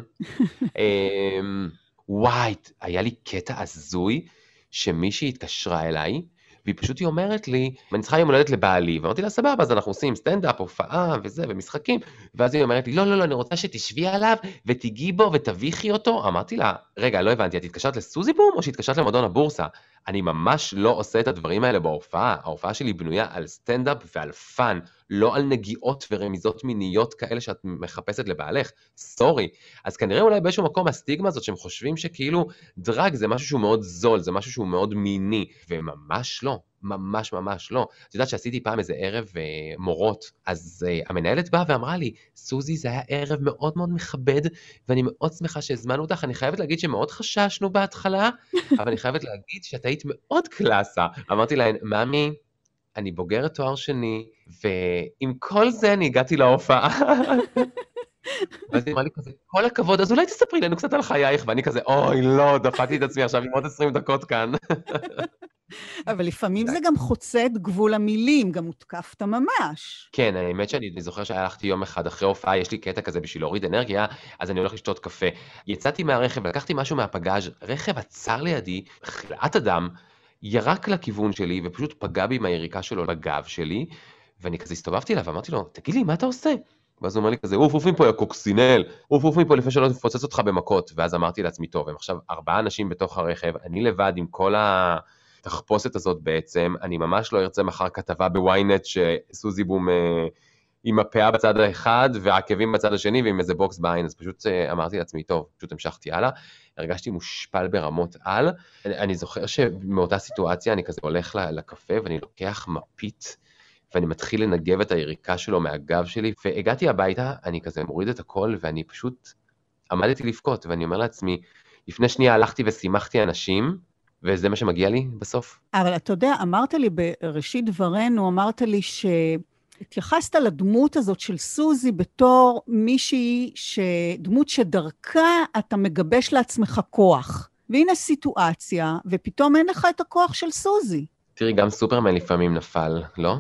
[SPEAKER 6] וואי, היה לי קטע הזוי, שמישהי התקשרה אליי, והיא פשוט אומרת לי, אני צריכה יום הולדת לבעלי, ואמרתי לה, סבבה, אז אנחנו עושים סטנדאפ, הופעה וזה, ומשחקים, ואז היא אומרת לי, לא, אני רוצה שתשבי עליו, ותגיעי בו, ותביכי אותו. אמרתי לה, רגע, לא הבנתי, את התקשרת לסוזי בום, או שהתקשרת למועדון הבורסה? אני ממש לא עושה את הדברים האלה בהופעה. ההופעה שלי בנויה על סטנדאפ ועל פן, לא על נגיעות ורמיזות מיניות כאלה שאת מחפשת לבעלך. סורי. אז כנראה אולי באיזשהו מקום הסטיגמה הזאת שהם חושבים שכאילו דרג זה משהו שהוא מאוד זול, זה משהו שהוא מאוד מיני, וממש לא. ממש לא. את יודעת שעשיתי פעם איזה ערב מורות, אז המנהלת באה ואמרה לי, סוזי, זה היה ערב מאוד מאוד מכבד, ואני מאוד שמחה שהזמנו אותך. אני חייבת להגיד שמאוד חששנו בהתחלה, אבל אני חייבת להגיד שאת היית מאוד קלאסה. אמרתי להן, מאמי, אני בוגרת תואר שני, ועם כל זה אני הגעתי להופעה. ואז היא אמרה לי כזה, כל הכבוד, אז אולי תספרי לנו קצת על חייך, ואני כזה, אוי לא, דפקתי את עצמי עכשיו עם עוד 20 דקות כאן.
[SPEAKER 5] אבל לפעמים זה גם חוצה את גבול המילים, גם הותקפת ממש.
[SPEAKER 6] כן, האמת שאני זוכר שהלכתי יום אחד אחרי הופעה, יש לי קטע כזה בשביל להוריד אנרגיה, אז אני הולך לשתות קפה. יצאתי מהרכב, לקחתי משהו מהפגאז', רכב עצר לידי, חלאת אדם, ירק לכיוון שלי, ופשוט פגע בי עם היריקה שלו בגב שלי, ואני כזה הסתובבתי אליו, ואמרתי לו, תגיד לי, מה אתה עושה? ואז הוא אומר לי כזה, אוף מפה, יא קוקסינל, אוף מפה לפני שלא תפוצץ אותך במכות. ואז אמרתי לעצמי, טוב, הם עכשיו 4 אנשים בתוך הרכב, אני לבד עם כל התחפושת הזאת בעצם, אני ממש לא ארצה מחר כתבה בוויינט שסוזי בום עם הפאה בצד האחד, והעקבים בצד השני, ועם איזה בוקס בעין, אז פשוט אמרתי לעצמי, טוב, פשוט המשכתי הלאה, הרגשתי מושפל ברמות על. אני זוכר שמאותה סיטואציה אני כזה הולך לקפה, ואני לוקח מפית, ואני מתחיל לנגב את היריקה שלו מהגב שלי, והגעתי הביתה, אני כזה מוריד את הכל, ואני פשוט עמדתי לבכות, ואני אומר לעצמי, לפני שנייה הלכתי ושימחתי אנשים, וזה מה שמגיע לי בסוף.
[SPEAKER 5] אבל אתה יודע, אמרת לי בראשית דברנו, אמרת לי שהתייחסת לדמות הזאת של סוזי בתור מישהי, דמות שדרכה אתה מגבש לעצמך כוח. והנה סיטואציה, ופתאום אין לך את הכוח של סוזי.
[SPEAKER 6] תראי, גם סופרמן לפעמים נפל, לא?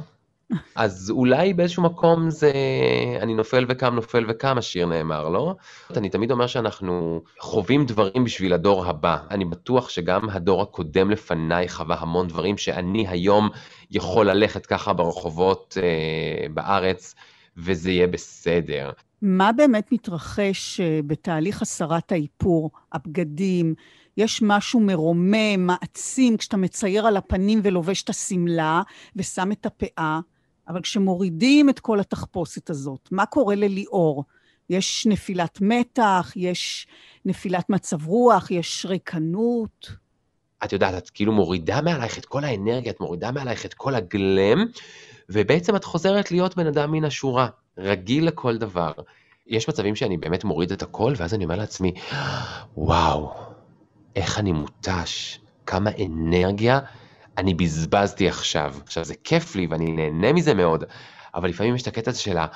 [SPEAKER 6] אז אולי באיזשהו מקום זה, אני נופל וקם, השיר נאמר, לא? אני תמיד אומר שאנחנו חווים דברים בשביל הדור הבא. אני בטוח שגם הדור הקודם לפניי חווה המון דברים שאני היום יכול ללכת ככה ברחובות בארץ, וזה יהיה בסדר.
[SPEAKER 5] מה באמת מתרחש בתהליך הסרת האיפור, הבגדים? יש משהו מרומם, מעצים, כשאתה מצייר על הפנים ולובש את הסמלה ושם את הפאה, אבל כשמורידים את כל התחפושת הזאת, מה קורה לליאור? יש נפילת מתח, יש נפילת מצב רוח, יש ריקנות.
[SPEAKER 6] את יודעת, את כאילו מורידה מעלייך את כל האנרגיה, את מורידה מעלייך את כל הגלם, ובעצם את חוזרת להיות בן אדם מן השורה, רגיל לכל דבר. יש מצבים שאני באמת מוריד את הכל, ואז אני אומר לעצמי, וואו, איך אני מותש, כמה אנרגיה אני בזבזתי עכשיו. עכשיו זה כיף לי ואני נהנה מזה מאוד, אבל לפעמים יש את הקטע שלה,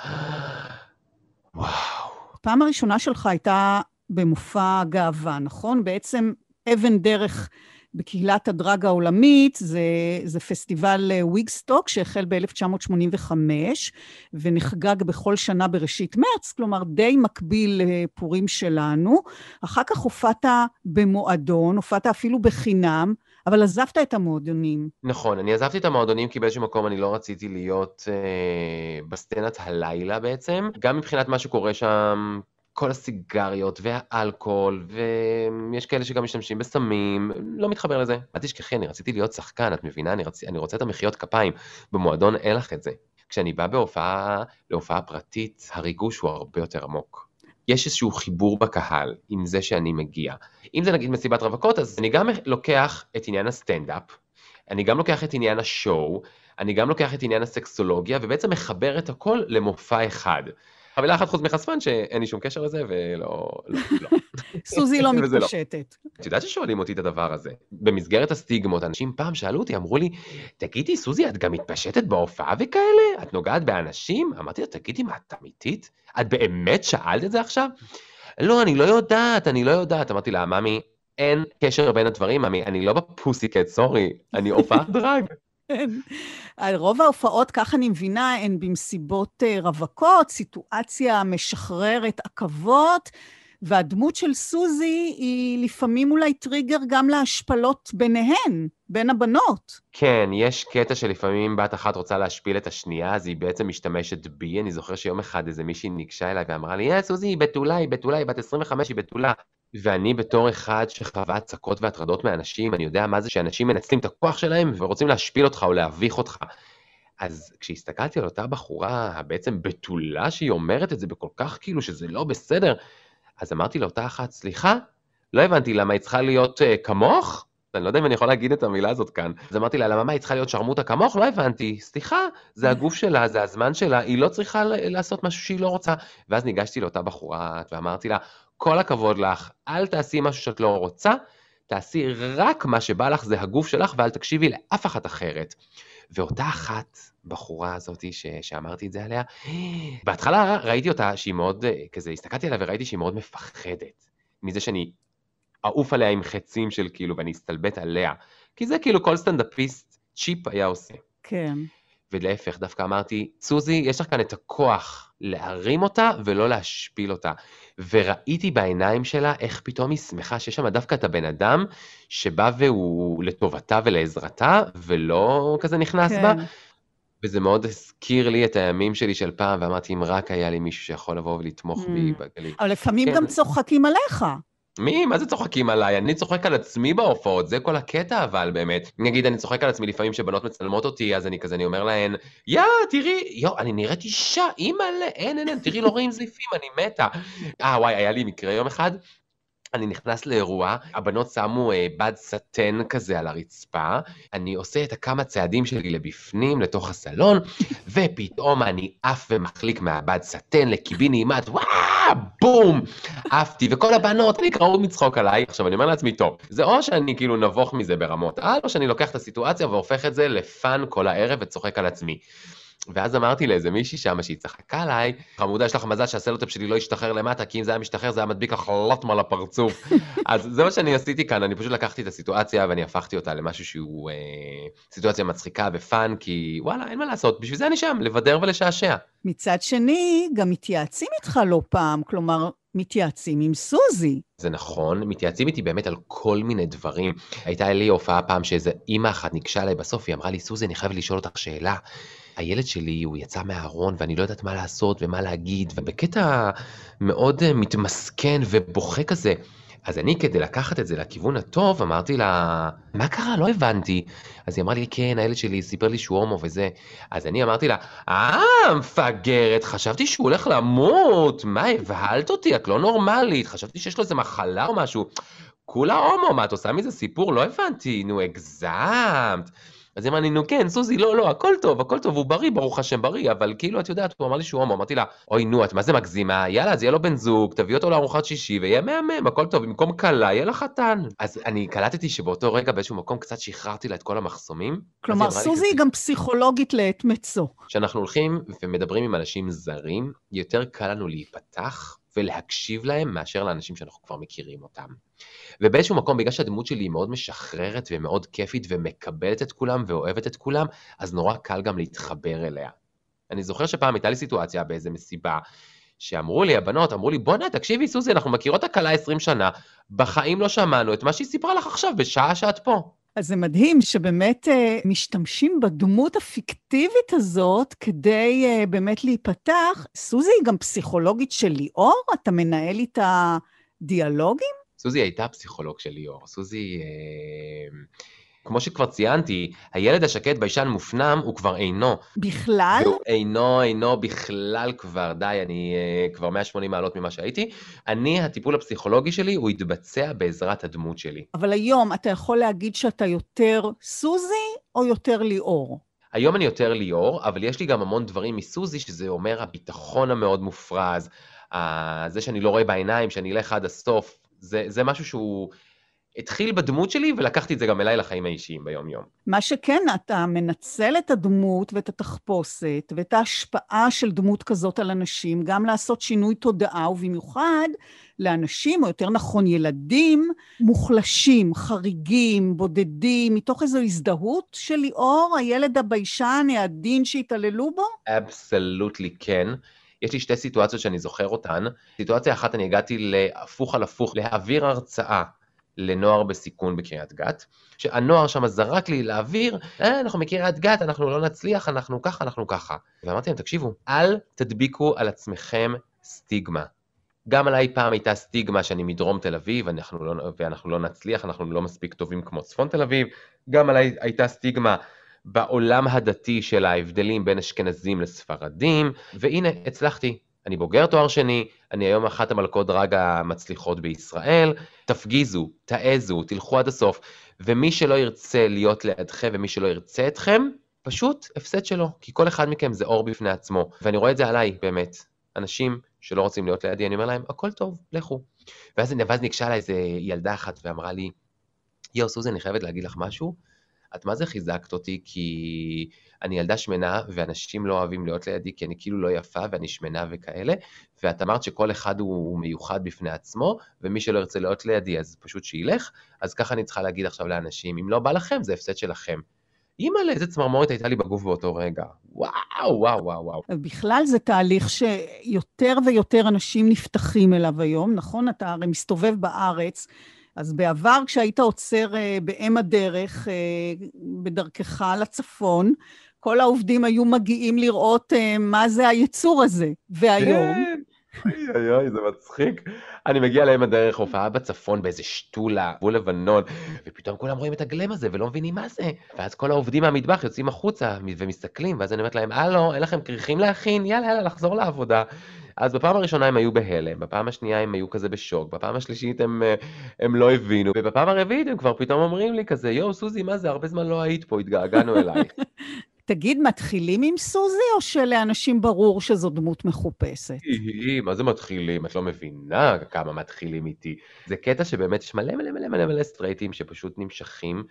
[SPEAKER 6] וואו.
[SPEAKER 5] הפעם הראשונה שלך הייתה במופע גאווה, נכון? בעצם אבן דרך בקהילת הדרג העולמית, זה פסטיבל ויגסטוק שהחל ב-1985, ונחגג בכל שנה בראשית מרץ, כלומר די מקביל לפורים שלנו. אחר כך הופעת במועדון, הופעת אפילו בחינם, אבל עזבת את המועדונים.
[SPEAKER 6] נכון, אני עזבתי את המועדונים כי באיזשהו מקום אני לא רציתי להיות בסצנת הלילה בעצם, גם מבחינת מה שקורה שם, כל הסיגריות והאלכוהול, ויש כאלה שגם משתמשים בסמים, לא מתחבר לזה. אל תשכחי, אני רציתי להיות שחקן, את מבינה? אני רוצה את המחיאות כפיים, במועדון אין לך את זה. כשאני בא להופעה פרטית, הריגוש הוא הרבה יותר עמוק. יש איזשהו חיבור בקהל עם זה שאני מגיע. אם זה נגיד מסיבת רווקות, אז אני גם לוקח את עניין הסטנדאפ, אני גם לוקח את עניין השואו, אני גם לוקח את עניין הסקסולוגיה, ובעצם מחבר את הכל למופע אחד. חבילה אחת חוץ מחשפן שאין לי שום קשר לזה, ולא.
[SPEAKER 5] סוזי לא מתפשטת.
[SPEAKER 6] את יודעת ששואלים אותי את הדבר הזה. במסגרת הסטיגמות, אנשים פעם שאלו אותי, אמרו לי, תגידי, סוזי, את גם מתפשטת בהופעה וכאלה? את נוגעת באנשים? אמרתי לה, תגידי, מה, את אמיתית? את באמת שאלת את זה עכשיו? לא, אני לא יודעת. אמרתי לה, ממי, אין קשר בין הדברים, ממי, אני לא בפוסיקט, סורי, אני הופעת דרג.
[SPEAKER 5] רוב ההופעות, כך אני מבינה, הן במסיבות רווקות, סיטואציה משחררת עכבות, והדמות של סוזי היא לפעמים אולי טריגר גם להשפלות ביניהן, בין הבנות.
[SPEAKER 6] כן, יש קטע שלפעמים בת אחת רוצה להשפיל את השנייה, אז היא בעצם משתמשת בי. אני זוכר שיום אחד איזה מישהי ניגשה אליי ואמרה לי, סוזי היא בתולה, היא בת 25, היא בתולה. ואני בתור אחד שחווה הצקות והטרדות מאנשים, אני יודע מה זה שאנשים מנצלים את הכוח שלהם ורוצים להשפיל אותך או להביך אותך. אז כשהסתכלתי על אותה בחורה, בעצם בתולה שהיא אומרת את זה בכל כך כאילו שזה לא בסדר, אז אמרתי לאותה אחת, סליחה, לא הבנתי למה היא צריכה להיות כמוך? אני לא יודע אם אני יכול להגיד את המילה הזאת כאן. אז אמרתי לה, למה היא צריכה להיות שרמוטה כמוך? לא הבנתי, סליחה, זה הגוף שלה, זה הזמן שלה, היא לא צריכה לעשות משהו שהיא לא רוצה. ואז ניגשתי לאותה בחורה ואמרתי לה, כל הכבוד לך, אל תעשי משהו שאת לא רוצה, תעשי רק מה שבא לך, זה הגוף שלך, ואל תקשיבי לאף אחת אחרת. ואותה אחת, בחורה הזאת שאמרתי את זה עליה, בהתחלה ראיתי אותה שהיא מאוד, כזה הסתכלתי עליה וראיתי שהיא מאוד מפחדת, מזה שאני אעוף עליה עם חצים של כאילו, ואני אסתלבט עליה, כי זה כאילו כל סטנדאפיסט צ'יפ היה עושה.
[SPEAKER 5] כן.
[SPEAKER 6] ולהפך, דווקא אמרתי, סוזי, יש לך כאן את הכוח להרים אותה ולא להשפיל אותה. וראיתי בעיניים שלה איך פתאום היא שמחה שיש שם דווקא את הבן אדם שבא והוא לטובתה ולעזרתה, ולא כזה נכנס בה. וזה מאוד הזכיר לי את הימים שלי של פעם, ואמרתי, אם רק היה לי מישהו שיכול לבוא ולתמוך בי בגליל.
[SPEAKER 5] אבל לפעמים גם צוחקים עליך.
[SPEAKER 6] מי? מה זה צוחקים עליי? אני צוחק על עצמי בהופעות, זה כל הקטע אבל באמת. נגיד, אני צוחק על עצמי לפעמים שבנות מצלמות אותי, אז אני אומר להן, תראי, אני נראית אישה, אימא'לה, אין, תראי, לא רואים זליפים, אני מתה. וואי, היה לי מקרה יום אחד, אני נכנס לאירוע, הבנות שמו בד סטן כזה על הרצפה, אני עושה את הכמה צעדים שלי לבפנים, לתוך הסלון, ופתאום אני עף ומחליק מהבד סטן לקיבינימט, בום, עפתי, וכל הבנות נקראו מצחוק עליי. עכשיו אני אומר לעצמי, טוב, זה או שאני כאילו נבוך מזה ברמות על, או שאני לוקח את הסיטואציה והופך את זה לפן כל הערב וצוחק על עצמי. ואז אמרתי לאיזה מישהי שם שהיא צחקה עליי, חמודה, יש לך מזל שהסלוטאפ שלי לא ישתחרר למטה, כי אם זה היה משתחרר זה היה מדביק לך לוטמה לפרצוף. אז זה מה שאני עשיתי כאן, אני פשוט לקחתי את הסיטואציה ואני הפכתי אותה למשהו שהוא סיטואציה מצחיקה ופן, כי וואלה, אין מה לעשות, בשביל זה אני שם, לבדר ולשעשע.
[SPEAKER 5] מצד שני, גם מתייעצים איתך לא פעם, כלומר, מתייעצים עם סוזי.
[SPEAKER 6] זה נכון, מתייעצים איתי באמת על כל מיני דברים. הייתה לי הופעה פעם שאיזו אמא אחת ניגשה אליי בסוף, היא אמרה לי, סוזי, אני חייב לשאול אותך שאלה. הילד שלי, הוא יצא מהארון, ואני לא יודעת מה לעשות ומה להגיד, ובקטע מאוד מתמסכן ובוכה כזה. אז אני, כדי לקחת את זה לכיוון הטוב, אמרתי לה, מה קרה? לא הבנתי. אז היא אמרה לי, כן, הילד שלי סיפר לי שהוא הומו וזה. אז אני אמרתי לה, מפגרת, חשבתי שהוא הולך למות. מה, הבהלת אותי? את לא נורמלית. חשבתי שיש לו איזה מחלה או משהו. כולה הומו, מה, את עושה מזה סיפור? לא הבנתי, נו, הגזמת. אז היא אמרה לי, נו כן, סוזי, לא, הכל טוב, הוא בריא, ברוך השם בריא, אבל כאילו, את יודעת, הוא אמר לי שהוא הומו, אמרתי לה, אוי, נו, את מה זה מגזימה? יאללה, אז יהיה לו בן זוג, תביא אותו לארוחת שישי, ויהיה מהמם, הכל טוב, במקום קלה, יהיה לה חתן. אז אני קלטתי שבאותו רגע, באיזשהו מקום, קצת שחררתי לה את כל המחסומים.
[SPEAKER 5] כלומר, סוזי היא גם פסיכולוגית לעת מצוא.
[SPEAKER 6] כשאנחנו הולכים ומדברים עם אנשים זרים, יותר קל לנו להיפתח ולהקשיב להם מאשר לאנשים שאנחנו כבר מכירים אותם. ובאיזשהו מקום, בגלל שהדמות שלי היא מאוד משחררת ומאוד כיפית ומקבלת את כולם ואוהבת את כולם, אז נורא קל גם להתחבר אליה. אני זוכר שפעם הייתה לי סיטואציה באיזה מסיבה, שאמרו לי, הבנות, אמרו לי, בוא'נה, תקשיבי סוזי, אנחנו מכירות הקלה 20 שנה, בחיים לא שמענו את מה שהיא סיפרה לך עכשיו, בשעה שאת פה.
[SPEAKER 5] אז זה מדהים שבאמת משתמשים בדמות הפיקטיבית הזאת כדי באמת להיפתח. סוזי היא גם פסיכולוגית של ליאור? אתה מנהל איתה דיאלוגים?
[SPEAKER 6] סוזי הייתה פסיכולוג של ליאור. סוזי, כמו שכבר ציינתי, הילד השקט ביישן מופנם הוא כבר אינו.
[SPEAKER 5] בכלל?
[SPEAKER 6] והוא אינו בכלל כבר, די, אני כבר 180 מעלות ממה שהייתי. הטיפול הפסיכולוגי שלי הוא יתבצע בעזרת הדמות שלי.
[SPEAKER 5] אבל היום אתה יכול להגיד שאתה יותר סוזי או יותר ליאור?
[SPEAKER 6] היום אני יותר ליאור, אבל יש לי גם המון דברים מסוזי, שזה אומר הביטחון המאוד מופרז, זה שאני לא רואה בעיניים, שאני אלך עד הסוף, זה משהו שהוא התחיל בדמות שלי, ולקחתי את זה גם אליי לחיים האישיים ביום יום.
[SPEAKER 5] מה שכן, אתה מנצל את הדמות ואת התחפושת, ואת ההשפעה של דמות כזאת על אנשים, גם לעשות שינוי תודעה, ובמיוחד לאנשים, או יותר נכון ילדים, מוחלשים, חריגים, בודדים, מתוך איזו הזדהות של ליאור, הילד הביישן, העדין שהתעללו בו?
[SPEAKER 6] אבסולוטלי כן. יש לי 2 סיטואציות שאני זוכר אותן. סיטואציה אחת, אני הגעתי להפוך על הפוך, להעביר הרצאה לנוער בסיכון בקריית גת, שהנוער שם זרק לי להעביר, אנחנו מקריית גת, אנחנו לא נצליח, אנחנו ככה, אנחנו ככה. ואמרתי להם, תקשיבו, אל תדביקו על עצמכם סטיגמה. גם עליי פעם הייתה סטיגמה שאני מדרום תל אביב, ואנחנו לא נצליח, אנחנו לא מספיק טובים כמו צפון תל אביב, גם עליי הייתה סטיגמה בעולם הדתי של ההבדלים בין אשכנזים לספרדים, והנה, הצלחתי. אני בוגר תואר שני, אני היום אחת המלכות דרג המצליחות בישראל, תפגיזו, תעזו, תלכו עד הסוף, ומי שלא ירצה להיות לידכם ומי שלא ירצה אתכם, פשוט הפסד שלו, כי כל אחד מכם זה אור בפני עצמו, ואני רואה את זה עליי באמת, אנשים שלא רוצים להיות לידי, אני אומר להם, הכל טוב, לכו. ואז ניגשה לה איזו ילדה אחת ואמרה לי, סוזי, אני חייבת להגיד לך משהו, את מה זה חיזקת אותי, כי אני ילדה שמנה, ואנשים לא אוהבים להיות לידי, כי אני כאילו לא יפה, ואני שמנה וכאלה, ואת אמרת שכל אחד הוא מיוחד בפני עצמו, ומי שלא ירצה להיות לידי, אז פשוט שילך, אז ככה אני צריכה להגיד עכשיו לאנשים, אם לא בא לכם, זה הפסד שלכם. אימא'לה, איזה צמרמורת הייתה לי בגוף באותו רגע. וואו, וואו, וואו, וואו.
[SPEAKER 5] בכלל זה תהליך שיותר ויותר אנשים נפתחים אליו היום, נכון? אתה הרי מסתובב בארץ, אז בעבר כשהיית עוצר באם הדרך, בדרכך לצפון, כל העובדים היו מגיעים לראות מה זה היצור הזה. והיום...
[SPEAKER 6] אוי, זה מצחיק. אני מגיע להם הדרך הופעה בצפון באיזה שטולה, גבול לבנון, ופתאום כולם רואים את הגלם הזה ולא מבינים מה זה. ואז כל העובדים מהמטבח יוצאים החוצה ומסתכלים, ואז אני אומרת להם, הלו, אין לכם כריכים להכין, יאללה, לחזור לעבודה. אז בפעם הראשונה הם היו בהלם, בפעם השנייה הם היו כזה בשוק, בפעם השלישית הם לא הבינו, ובפעם הרביעית הם כבר פתאום אומרים לי כזה, סוזי, מה זה? הרבה זמן לא היית פה, התגעגענו אלייך.
[SPEAKER 5] תגיד, מתחילים עם סוזי, או שלאנשים ברור שזו דמות מחופשת?
[SPEAKER 6] מה זה מתחילים? את לא מבינה כמה מתחילים איתי. זה קטע שבאמת יש מלא מלא מלא מלא מלא סטרייטים שפשוט נמשכים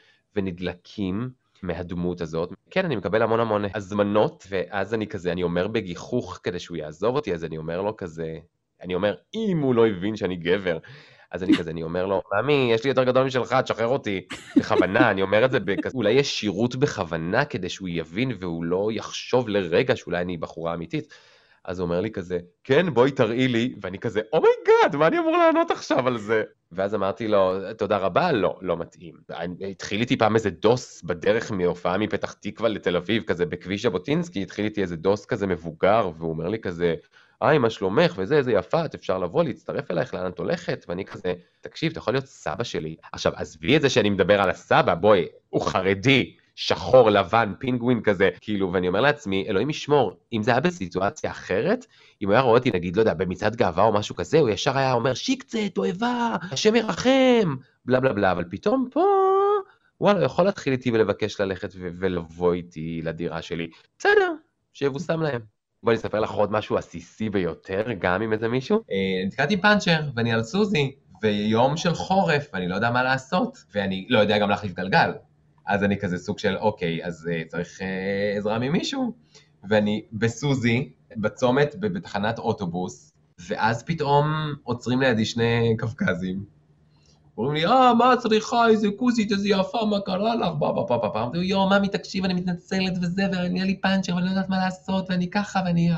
[SPEAKER 6] ונדלקים מהדמות הזאת. כן, אני מקבל המון המון הזמנות, ואז אני אומר בגיחוך כדי שהוא יעזוב אותי, אז אני אומר לו כזה, אני אומר, אם הוא לא הבין שאני גבר, אז אני אומר לו, מאמי, יש לי יותר גדול משלך, תשחרר אותי, בכוונה, אני אומר את זה אולי יש שירות בכוונה כדי שהוא יבין, והוא לא יחשוב לרגע שאולי אני בחורה אמיתית, אז הוא אומר לי כזה, כן, בואי תראי לי, ואני כזה, אומייגאד, מה אני אמור לענות עכשיו על זה? ואז אמרתי לו, תודה רבה, לא מתאים. התחיל איתי פעם איזה דוס בדרך מהופעה מפתח תקווה לתל אביב, כזה בכביש ז'בוטינסקי, התחיל איתי איזה דוס כזה מבוגר, והוא אומר לי כזה, מה שלומך, וזה, איזה יפה, את אפשר לבוא, להצטרף אלייך, לאן את הולכת, ואני כזה, תקשיב, אתה יכול להיות סבא שלי. עכשיו, עזבי את זה שאני מדבר על הסבא, בואי, הוא חרדי, שחור, לבן, פינגווין כזה, כאילו, ואני אומר לעצמי, אלוהים ישמור, אם זה היה בסיטואציה אחרת, אם הוא היה רואה אותי, נגיד, לא יודע, במצעד גאווה או משהו כזה, הוא ישר היה אומר, שיקצת, אוהבה, השם ירחם, בלה בלה בלה, אבל פתאום פה, וואלה, יכול להתחיל איתי ולבקש ללכת ולבוא איתי לדירה שלי. בסדר, שיבוסם להם. בואי נספר לך עוד משהו עסיסי ביותר, גם עם איזה מישהו. נתקעתי פאנצ'ר, ואני על סוזי, ויום של חורף, ואני לא יודע מה לעשות, ואני לא יודע גם להחליף גלגל. אז אני כזה סוג של, אוקיי, אז צריך עזרה ממישהו, ואני בסוזי, בצומת, בתחנת אוטובוס, ואז פתאום עוצרים לידי 2 קווקזים, אומרים לי, מה צריכה, איזה כוסית, איזה יפה, מה קרה לך, אמרתי, ממי, תקשיב, אני מתנצלת וזה, ואני לי פאנצ'ר, ואני לא יודעת מה לעשות, ואני ככה, ואני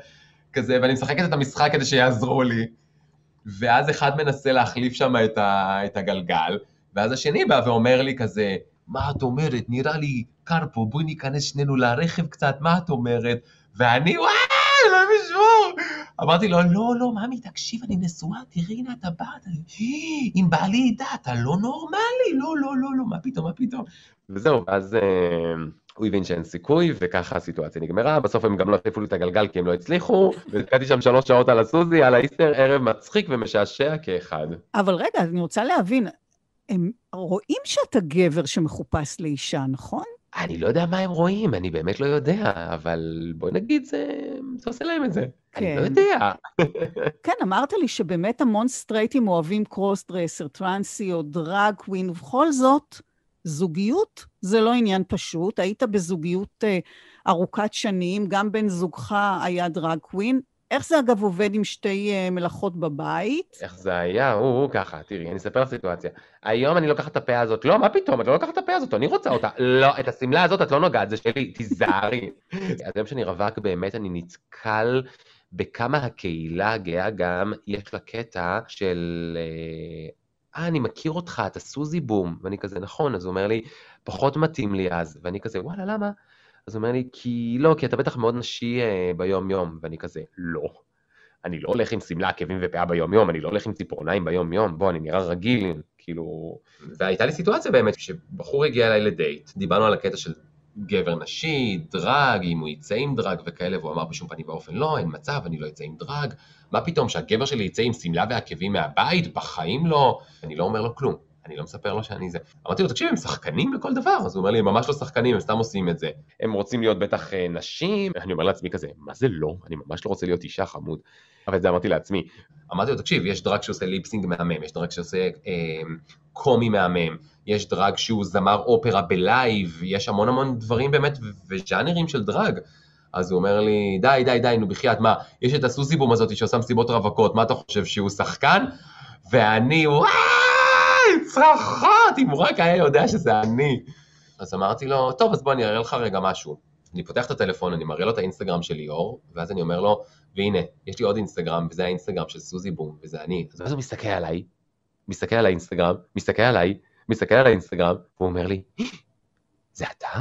[SPEAKER 6] כזה, ואני משחקת את המשחק כדי שיעזרו לי, ואז אחד מנסה להחליף שם את הגלגל, ואז השני בא ואומר לי כזה, מה את אומרת, נראה לי קר פה, בואי ניכנס שנינו לרכב קצת, מה את אומרת, ואני, וואי, לא משמור, אמרתי לו, לא, ממי, תקשיב, אני נשואה, תראי, הנה, אתה בא, אם בעלי ידע, אתה לא נורמלי, לא, מה פתאום, וזהו, אז הוא הבין שאין סיכוי, וככה הסיטואציה נגמרה, בסוף הם גם לא החליפו לי את הגלגל, כי הם לא הצליחו, ודקעתי שם 3 שעות על הסוזי, על האיסטר, ערב מצחיק ומשעשע כאחד.
[SPEAKER 5] אבל רגע, אני רוצה להבין, הם רואים שאתה גבר שמחופש לאישה, נכון?
[SPEAKER 6] אני לא יודע מה הם רואים, אני באמת לא יודע, אבל בוא נגיד, זה עושה להם את זה. כן. אני לא יודע.
[SPEAKER 5] כן, אמרת לי שבאמת המון סטרייטים אוהבים קרוס-דרסר, טרנסי או דרג קווין, ובכל זאת, זוגיות זה לא עניין פשוט. היית בזוגיות ארוכת שנים, גם בן זוגך היה דרג קווין. איך זה אגב עובד עם 2 מלאכות בבית?
[SPEAKER 6] איך זה היה? ככה, תראי, אני אספר לך סיטואציה. היום אני לוקחת את הפאה הזאת, לא, מה פתאום, את לא לוקחת את הפאה הזאת, אני רוצה אותה. לא, את הסמלה הזאת את לא נוגעת, זה שלי, תיזהרי. אז היום שאני רווק באמת אני נתקל בכמה הקהילה הגאה גם, יש לה קטע של, אני מכיר אותך, אתה סוזי בום, ואני כזה, נכון, אז הוא אומר לי, פחות מתאים לי אז, ואני כזה, וואלה, למה? אז הוא אומר לי, כי אתה בטח מאוד נשי ביום יום, ואני כזה, לא. אני לא הולך עם סמלה, עקבים ופאה ביום יום, אני לא הולך עם ציפורניים ביום יום, בוא, אני נראה רגיל, כאילו... והייתה לי סיטואציה באמת, שבחור הגיע אליי לדייט, דיברנו על הקטע של גבר נשי, דרג, אם הוא יצא עם דרג וכאלה, והוא אמר בשום פנים באופן, לא, אין מצב, אני לא יצא עם דרג, מה פתאום שהגבר שלי יצא עם סמלה ועקבים מהבית, בחיים לא, אני לא אומר לו כלום. אני לא מספר לו שאני זה. אמרתי לו, תקשיב, הם שחקנים לכל דבר. אז הוא אומר לי, הם ממש לא שחקנים, הם סתם עושים את זה. הם רוצים להיות בטח נשים. אני אומר לעצמי כזה, מה זה לא? אני ממש לא רוצה להיות אישה חמוד. אבל את זה אמרתי לעצמי. אמרתי לו, תקשיב, יש דרג שעושה ליפסינג מהמם, יש דרג שעושה קומי מהמם, יש דרג שהוא זמר אופרה בלייב, יש המון דברים באמת וז'אנרים של דרג. אז הוא אומר לי, די, נו בחייאת, מה? יש את הסוזי בום הזאת שעושה מסיבות רווקות, מה אתה חושב שהוא שחקן? ואני, צרחות, אם הוא רק היה יודע שזה אני. אז אמרתי לו, טוב, אז בוא אני אראה לך רגע משהו. אני פותח את הטלפון, אני מראה לו את האינסטגרם של ליאור, ואז אני אומר לו, והנה, יש לי עוד אינסטגרם, וזה האינסטגרם של סוזי בום, וזה אני. אז הוא מסתכל עליי, מסתכל על האינסטגרם, מסתכל על האינסטגרם, והוא אומר לי, זה אתה?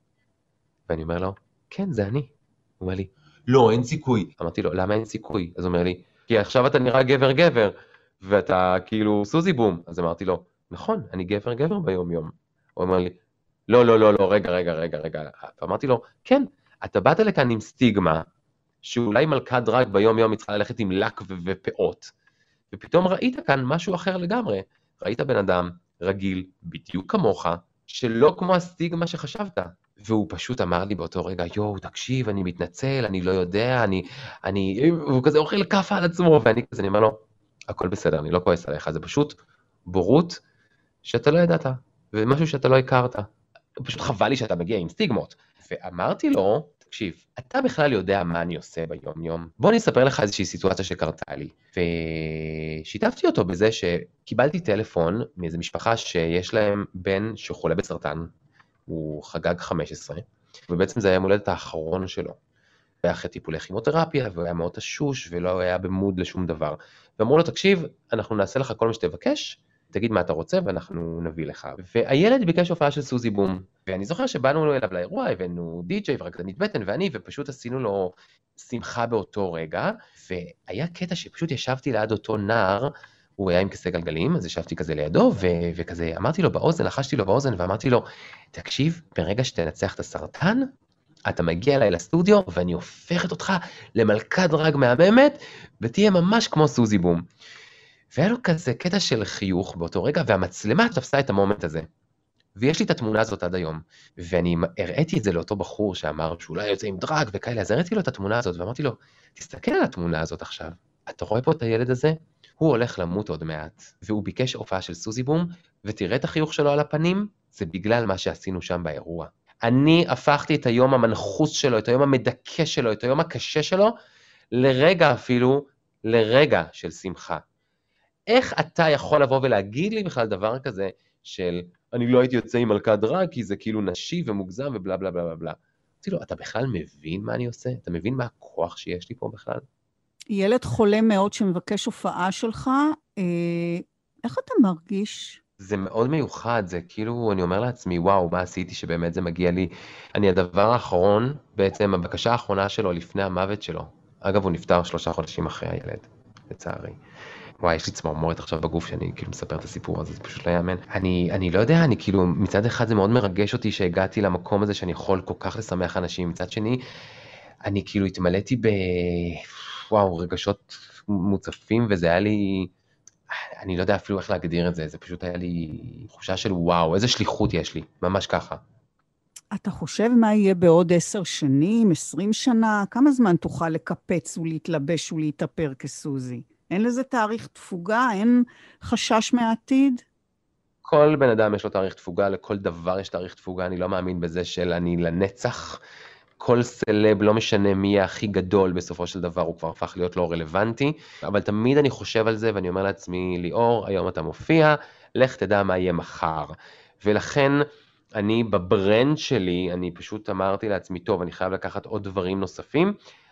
[SPEAKER 6] ואני אומר לו, כן, זה אני. הוא אומר לי, לא, אין סיכוי. אמרתי לו, למה אין סיכוי? אז הוא אומר לי, כי עכשיו אתה נראה גבר, ואתה כאילו סוזי בום. אז אמרתי לו, נכון, אני גבר ביום יום. הוא אומר לי, לא, רגע. ואמרתי לו, כן, אתה באת לכאן עם סטיגמה, שאולי מלכת דרג ביום יום היא צריכה ללכת עם לק ופאות, ופתאום ראית כאן משהו אחר לגמרי. ראית בן אדם רגיל, בדיוק כמוך, שלא כמו הסטיגמה שחשבת. והוא פשוט אמר לי באותו רגע, תקשיב, אני מתנצל, אני לא יודע, והוא כזה אוכל כפה על עצמו, ואני כזה, אני אומר לו, הכל בסדר, אני לא כועס עליך, זה פשוט בורות שאתה לא ידעת, ומשהו שאתה לא הכרת. פשוט חבל לי שאתה מגיע עם סטיגמות. ואמרתי לו, תקשיב, אתה בכלל יודע מה אני עושה ביום יום. בוא אני אספר לך איזושהי סיטואציה שקרתה לי. ושיתפתי אותו בזה שקיבלתי טלפון מאיזו משפחה שיש להם בן שחולה בסרטן, הוא חגג 15, ובעצם זה היה מולדת האחרון שלו. ואחרי טיפולי כימותרפיה, והוא היה מאוד תשוש, ולא היה במוד לשום דבר. ואמרו לו, תקשיב, אנחנו נעשה לך כל מה שתבקש, תגיד מה אתה רוצה, ואנחנו נביא לך. והילד ביקש הופעה של סוזי בום, ואני זוכר שבאנו אליו לאירוע, הבאנו די-ג'יי ורקדנית בטן ואני, ופשוט עשינו לו שמחה באותו רגע, והיה קטע שפשוט ישבתי ליד אותו נער, הוא היה עם כיסא גלגלים, אז ישבתי כזה לידו, וכזה אמרתי לו באוזן, לחשתי לו באוזן, ואמרתי לו, תקשיב, ברגע שתנצח את הסרטן, אתה מגיע אליי לסטודיו, ואני הופכת אותך למלכת דרג מהממת, ותהיה ממש כמו סוזי בום. והיה לו כזה קטע של חיוך באותו רגע, והמצלמה תפסה את המומנט הזה. ויש לי את התמונה הזאת עד היום, ואני הראיתי את זה לאותו בחור שאמר שאולי יוצא עם דרג וכאלה, אז הראיתי לו את התמונה הזאת, ואמרתי לו, תסתכל על התמונה הזאת עכשיו, אתה רואה פה את הילד הזה? הוא הולך למות עוד מעט, והוא ביקש הופעה של סוזי בום, ותראה את החיוך שלו על הפנים, זה בגלל מה שעשינו שם באירוע. אני הפכתי את היום המנחוס שלו, את היום המדכא שלו, את היום הקשה שלו, לרגע אפילו, לרגע של שמחה. איך אתה יכול לבוא ולהגיד לי בכלל דבר כזה, של אני לא הייתי יוצא עם מלכת דרג, כי זה כאילו נשי ומוגזם ובלה בלה בלה בלה. אמרתי לו, אתה בכלל מבין מה אני עושה? אתה מבין מה הכוח שיש לי פה בכלל?
[SPEAKER 5] ילד חולה מאוד שמבקש הופעה שלך, איך אתה מרגיש?
[SPEAKER 6] זה מאוד מיוחד, זה כאילו, אני אומר לעצמי, וואו, מה עשיתי שבאמת זה מגיע לי? הדבר האחרון, בעצם הבקשה האחרונה שלו לפני המוות שלו. אגב, הוא נפטר 3 חודשים אחרי הילד, לצערי. וואי, יש לי צמרמורת עכשיו בגוף שאני כאילו מספר את הסיפור הזה, זה פשוט לא יאמן. אני לא יודע, אני כאילו, מצד אחד זה מאוד מרגש אותי שהגעתי למקום הזה שאני יכול כל כך לשמח אנשים, מצד שני, אני כאילו התמלאתי וואו, רגשות מוצפים, וזה היה לי, אני לא יודע אפילו איך להגדיר את זה, זה פשוט היה לי תחושה של וואו, איזה שליחות יש לי, ממש ככה.
[SPEAKER 5] אתה חושב מה יהיה בעוד 10 שנים, 20 שנה? כמה זמן תוכל לקפץ ולהתלבש ולהתאפר כסוזי? אין לזה תאריך תפוגה? אין חשש מהעתיד?
[SPEAKER 6] כל בן אדם יש לו תאריך תפוגה, לכל דבר יש תאריך תפוגה, אני לא מאמין בזה של אני לנצח, כל סלב, לא משנה מי יהיה הכי גדול בסופו של דבר, הוא כבר הפך להיות לא רלוונטי, אבל תמיד אני חושב על זה ואני אומר לעצמי, ליאור, היום אתה מופיע, לך תדע מה יהיה מחר. ולכן אני בברנד שלי, אני פשוט אמרתי לעצמי, טוב, אני חייב לקחת עוד דברים נוספים,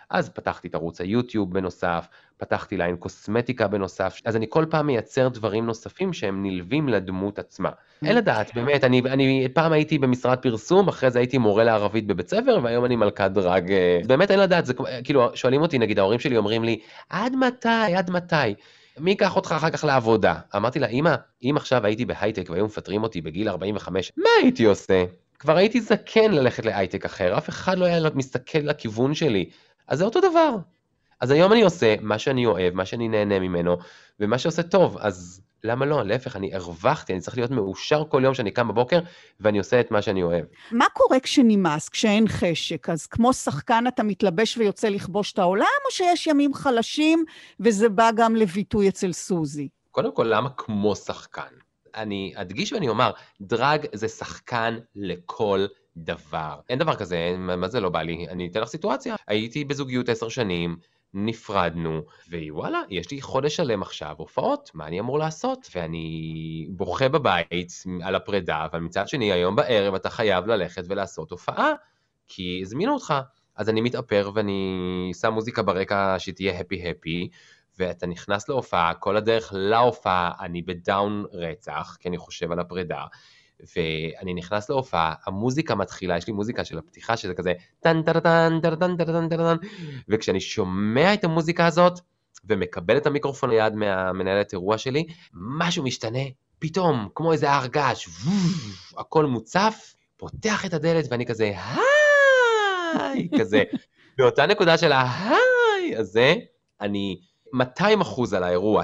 [SPEAKER 6] אז פתחתי את ערוץ היוטיוב בנוסף, פתחתי ליין קוסמטיקה בנוסף, אז אני כל פעם מייצר דברים נוספים שהם נלווים לדמות עצמה. אין לדעת, באמת, אני פעם הייתי במשרד פרסום, אחרי זה הייתי מורה לערבית בבית ספר, והיום אני מלכת דרג, באמת אין לדעת, זה כאילו, שואלים אותי, נגיד, ההורים שלי אומרים לי, עד מתי? מי ייקח אותך אחר כך לעבודה? אמרתי לה, אמא, אם עכשיו הייתי בהייטק והיום מפטרים אותי בגיל 45, מה הייתי עושה? כבר הייתי זקן ללכת להייטק אחר, אף אחד לא היה מסתכל לכיוון שלי, אז זה אותו דבר. אז היום אני עושה מה שאני אוהב, מה שאני נהנה ממנו, ומה שעושה טוב, אז למה לא? להפך, אני הרווחתי, אני צריך להיות מאושר כל יום שאני קם בבוקר, ואני עושה את מה שאני אוהב.
[SPEAKER 5] מה קורה כשנמאס, כשאין חשק? אז כמו שחקן אתה מתלבש ויוצא לכבוש את העולם, או שיש ימים חלשים, וזה בא גם לביטוי אצל סוזי?
[SPEAKER 6] קודם כל, למה כמו שחקן? אני אדגיש ואני אומר, דרג זה שחקן לכל דבר. אין דבר כזה, מה זה לא בא לי? אני אתן לך סיטואציה. הייתי בזוגיות 10 שנים, נפרדנו, ווואלה, יש לי חודש שלם עכשיו הופעות, מה אני אמור לעשות? ואני בוכה בבית על הפרידה, אבל מצד שני, היום בערב אתה חייב ללכת ולעשות הופעה, כי הזמינו אותך. אז אני מתאפר ואני שם מוזיקה ברקע שתהיה הפי, ואתה נכנס להופעה, כל הדרך להופעה, אני בדאון רצח, כי אני חושב על הפרידה, ואני נכנס להופעה, המוזיקה מתחילה, יש לי מוזיקה של הפתיחה, שזה כזה, טן טן טן טן טן טן טן, וכשאני שומע את המוזיקה הזאת, ומקבל את המיקרופון ליד מהמנהלת אירוע שלי, משהו משתנה, פתאום, כמו איזה הרגש, הכל מוצף, פותח את הדלת, ואני כזה, היי, כזה, באותה נקודה של ההיי הזה, אני 200% על האירוע,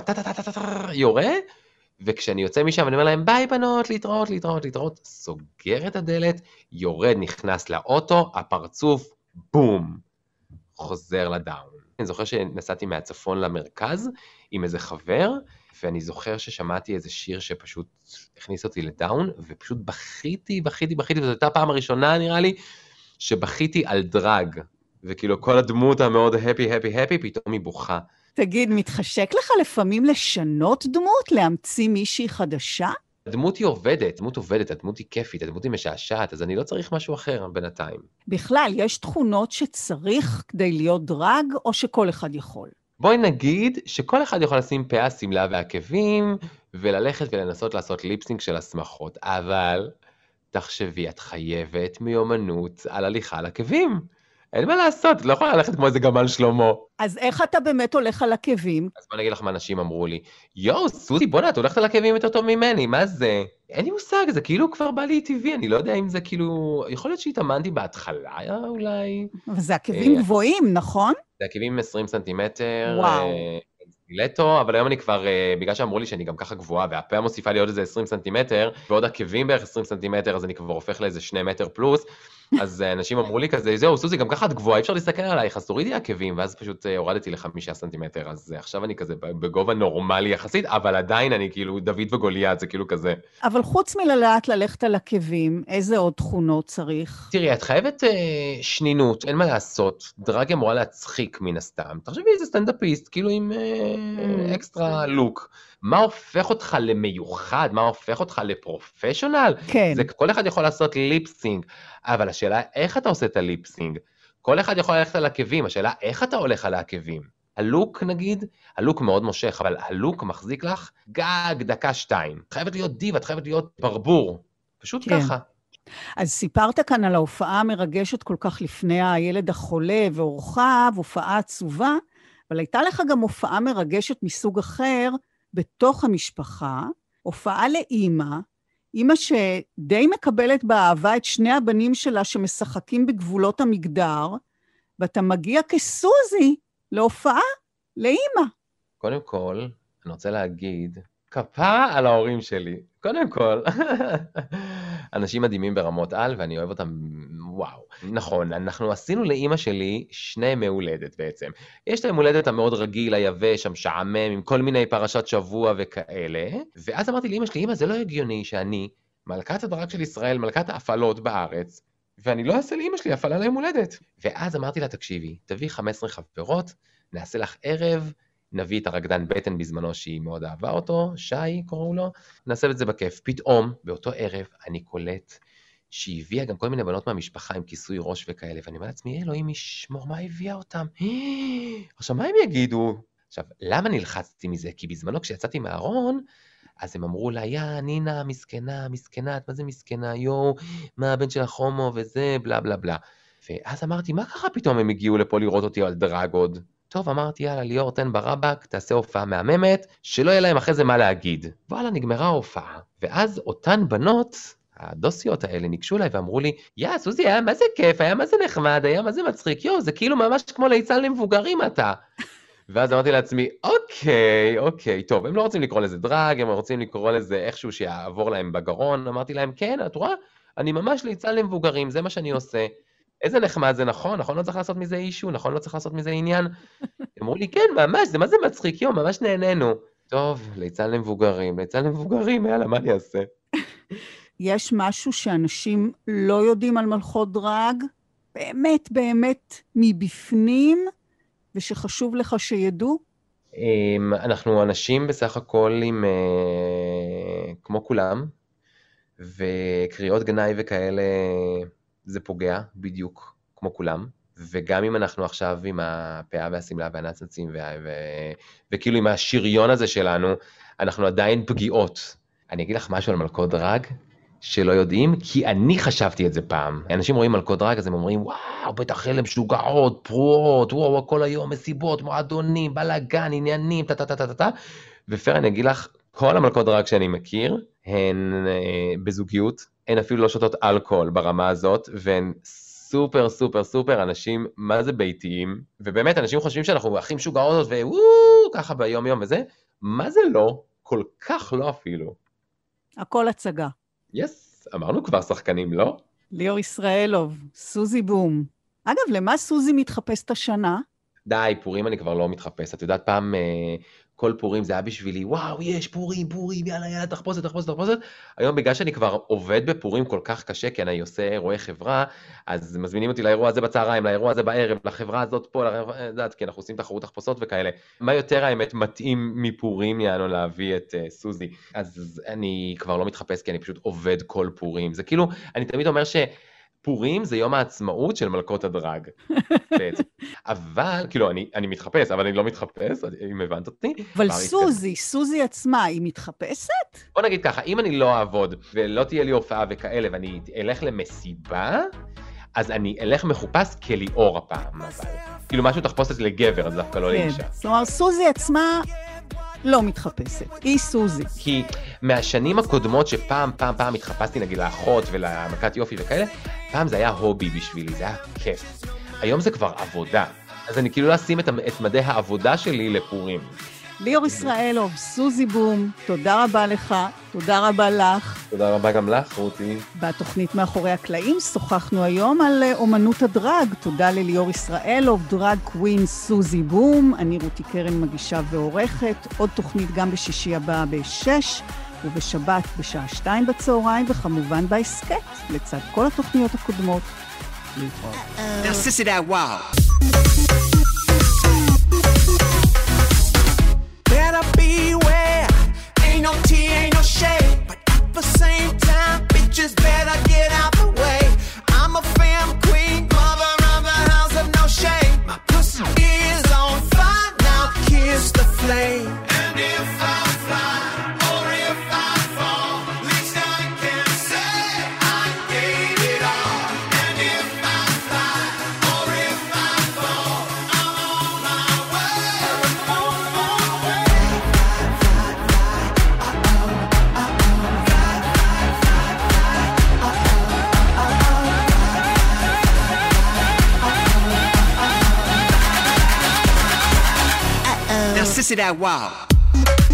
[SPEAKER 6] יורה, וכשאני יוצא משם, אני אומר להם, ביי בנות, להתראות, סוגר את הדלת, יורד, נכנס לאוטו, הפרצוף, בום, חוזר לדאון. אני זוכר שנסעתי מהצפון למרכז, עם איזה חבר, ואני זוכר ששמעתי איזה שיר שפשוט הכניס אותי לדאון, ופשוט בכיתי, וזו הייתה הפעם הראשונה, נראה לי, שבכיתי על דרג, וכאילו כל הדמות המאוד הפי, פתאום היא בוכה.
[SPEAKER 5] תגיד, מתחשק לך לפעמים לשנות דמות, להמציא מישהי חדשה?
[SPEAKER 6] הדמות היא עובדת, הדמות היא כיפית, הדמות היא משעשעת, אז אני לא צריך משהו אחר בינתיים.
[SPEAKER 5] בכלל, יש תכונות שצריך כדי להיות דרג, או שכל אחד יכול?
[SPEAKER 6] בואי נגיד שכל אחד יכול לשים פאה, סמלה ועקבים, וללכת ולנסות לעשות ליפסינג של הסמכות, אבל תחשבי, את חייבת מיומנות על הליכה על עקבים. אין מה לעשות, לא יכולה ללכת כמו איזה גמל שלמה.
[SPEAKER 5] אז איך אתה באמת הולך על עקבים?
[SPEAKER 6] אז בוא נגיד לך מה אנשים אמרו לי, סוזי, בוא נה, את הולכת על עקבים יותר טוב ממני, מה זה? אין לי מושג, זה כאילו כבר בא לי טבעי, אני לא יודע אם זה כאילו, יכול להיות שהתאמנתי בהתחלה אולי.
[SPEAKER 5] אבל זה עקבים גבוהים, נכון?
[SPEAKER 6] זה עקבים 20 סנטימטר.
[SPEAKER 5] וואו.
[SPEAKER 6] סטילטו, אבל היום אני כבר, בגלל שאמרו לי שאני גם ככה גבוהה, והפה מוסיפה לי עוד איזה 20 סנטימטר, ועוד עקבים בערך 20 סנטימטר, אז אני כבר הופך לאיזה 2 מטר פלוס, אז אנשים אמרו לי כזה, זהו, סוזי, גם ככה את גבוהה, אי אפשר להסתכל עלייך, אז תורידי עקבים, ואז פשוט הורדתי ל5 סנטימטר, אז עכשיו אני כזה בגובה נורמלי יחסית, אבל עדיין אני כאילו דוד וגוליית, זה כאילו כזה.
[SPEAKER 5] אבל חוץ מללעת ללכת על עקבים, איזה עוד תכונות צריך?
[SPEAKER 6] תראי, את חייבת שנינות, אין מה לעשות, דרג אמורה להצחיק מן הסתם, תחשבי איזה סטנדאפיסט, כאילו עם אקסטרה לוק. מה הופך אותך למיוחד? מה הופך אותך לפרופשיונל?
[SPEAKER 5] כן.
[SPEAKER 6] זה כל אחד יכול לעשות ליפסינג, אבל השאלה איך אתה עושה את הליפסינג? כל אחד יכול ללכת על עקבים, השאלה איך אתה הולך על העקבים? הלוק נגיד, הלוק מאוד מושך, אבל הלוק מחזיק לך גג 1-2. חייבת להיות דיבה, את חייבת להיות ברבור. פשוט
[SPEAKER 5] כן.
[SPEAKER 6] ככה.
[SPEAKER 5] אז סיפרת כאן על ההופעה המרגשת כל כך לפני הילד החולה ואורחיו, הופעה עצובה, אבל הייתה לך גם הופעה מרגשת מסוג אחר בתוך המשפחה, הופעה לאמא, אמא שדי מקבלת באהבה את שני הבנים שלה שמשחקים בגבולות המגדר, ואתה מגיע כסוזי להופעה לאמא.
[SPEAKER 6] קודם כל, אני רוצה להגיד, כפה על ההורים שלי. קודם כל, אנשים מדהימים ברמות על, ואני אוהב אותם, וואו. נכון, אנחנו עשינו לאמא שלי 2 ימי הולדת בעצם. יש להם הולדת המאוד רגיל, היבש, המשעמם, עם כל מיני פרשת שבוע וכאלה, ואז אמרתי לאמא שלי, אמא, זה לא הגיוני שאני, מלכת הדרג של ישראל, מלכת ההפעלות בארץ, ואני לא אעשה לאמא שלי הפעלה ליום הולדת. ואז אמרתי לה, תקשיבי, תביא 15 חברות, נעשה לך ערב, נביא את הרקדן בטן בזמנו שהיא מאוד אהבה אותו, שי קוראו לו, נעשה את זה בכיף. פתאום, באותו ערב, אני קולט שהביאה גם כל מיני בנות מהמשפחה עם כיסוי ראש וכאלה, ואני אומר לעצמי, אלוהים ישמור, מה הביאה אותם? עכשיו, מה הם יגידו? עכשיו, למה נלחצתי מזה? כי בזמנו כשיצאתי מהארון, אז הם אמרו לה, נינה, מסכנה, את מה זה מסכנה, מה הבן שלך הומו וזה, בלה בלה בלה. ואז אמרתי, מה ככה פתאום הם הגיעו לפה לראות אותי על דרג עוד? טוב, אמרתי, יאללה, ליאור, תן ברבק, תעשה הופעה מהממת, שלא יהיה להם אחרי זה מה להגיד. וואלה, נגמרה ההופעה. ואז אותן בנות, הדוסיות האלה, ניגשו אליי ואמרו לי, סוזי, היה מה זה כיף, היה מה זה נחמד, היה מה זה מצחיק, זה כאילו ממש כמו ליצן למבוגרים אתה. ואז אמרתי לעצמי, אוקיי, טוב, הם לא רוצים לקרוא לזה דרג, הם רוצים לקרוא לזה איכשהו שיעבור להם בגרון, אמרתי להם, כן, את רואה, אני ממש ליצן למבוגרים, זה מה שאני עושה. איזה נחמד, זה נכון, לא צריך לעשות מזה אישו, נכון, לא צריך לעשות מזה עניין. אמרו לי, כן, ממש, זה מה זה מצחיק, ממש נהנינו. טוב, ליצן למבוגרים, יאללה, מה אני אעשה?
[SPEAKER 5] יש משהו שאנשים לא יודעים על מלכות דרג, באמת מבפנים, ושחשוב לך שידעו?
[SPEAKER 6] אנחנו אנשים בסך הכל עם, כמו כולם, וקריאות גנאי וכאלה, זה פוגע בדיוק כמו כולם, וגם אם אנחנו עכשיו עם הפאה והסמלה והנצנצים, וכאילו עם השריון הזה שלנו, אנחנו עדיין פגיעות. אני אגיד לך משהו על מלכות דרג, שלא יודעים, כי אני חשבתי את זה פעם. אנשים רואים מלכות דרג, אז הם אומרים, וואו, בטח אלה משוגעות, פרועות, וואו, כל היום מסיבות, מועדונים, בלגן, עניינים, ופייר, אני אגיד לך, כל המלכות דרג שאני מכיר, הן בזוגיות, הן אפילו לא שותות אלכוהול ברמה הזאת, והן סופר אנשים, מה זה ביתיים, ובאמת אנשים חושבים שאנחנו הכי משוגעות, ככה ביום יום וזה, מה זה לא? כל כך לא אפילו.
[SPEAKER 5] הכל הצגה.
[SPEAKER 6] יס, אמרנו כבר שחקנים, לא?
[SPEAKER 5] ליאור ישראלוב, סוזי בום. אגב, למה סוזי מתחפשת השנה?
[SPEAKER 6] די, פורים אני כבר לא מתחפש. את יודעת, פעם כל פורים זה היה בשבילי, וואו, יש פורים, יאללה, תחפושת. היום בגלל שאני כבר עובד בפורים כל כך קשה, כי אני עושה אירועי חברה, אז מזמינים אותי לאירוע הזה בצהריים, לאירוע הזה בערב, לחברה הזאת פה, כי אנחנו עושים תחרות תחפושות וכאלה. מה יותר האמת מתאים מפורים יענו להביא את סוזי? אז אני כבר לא מתחפש, כי אני פשוט עובד כל פורים. זה כאילו, אני תמיד אומר פורים זה יום העצמאות של מלכות הדרג. אבל, כאילו, אני מתחפש, אבל אני לא מתחפש, אם הבנת אותי.
[SPEAKER 5] אבל סוזי עצמה, היא מתחפשת?
[SPEAKER 6] בוא נגיד ככה, אם אני לא אעבוד, ולא תהיה לי הופעה וכאלה, ואני אלך למסיבה, אז אני אלך מחופש כליאור הפעם. כאילו, משהו תחפושת לגבר, אז דווקא לא לאישה.
[SPEAKER 5] כלומר, סוזי עצמה לא מתחפשת, היא סוזי.
[SPEAKER 6] כי מהשנים הקודמות שפעם התחפשתי נגיד לאחות ולמכת יופי וכאלה, פעם זה היה הובי בשבילי, זה היה כיף. היום זה כבר עבודה, אז אני כאילו לא אשים את מדי העבודה שלי לפורים.
[SPEAKER 5] ליאור ישראלוב, סוזי בום, תודה רבה לך, תודה רבה לך.
[SPEAKER 6] תודה רבה גם לך, רותי.
[SPEAKER 5] בתוכנית מאחורי הקלעים שוחחנו היום על אומנות הדרג. תודה לליאור ישראלוב, דרג קווין סוזי בום. אני רותי קרן מגישה ועורכת. עוד תוכנית גם בשישי הבא ב-6, ובשבת בשעה 2 בצהריים, וכמובן בהסקט, לצד כל התוכניות הקודמות. להתראות.
[SPEAKER 7] Now, sissy that wow. Better beware, ain't no tea, ain't no shade, but at the same time, bitches better get out the way. I'm a fam queen, mother of the house of no shade. My pussy is on fire, now kiss the flame. And if I fly, or if I fall, least I can say I gave it all. And if I fly, or if I fall, I'm on my way. Now, sissy that wow.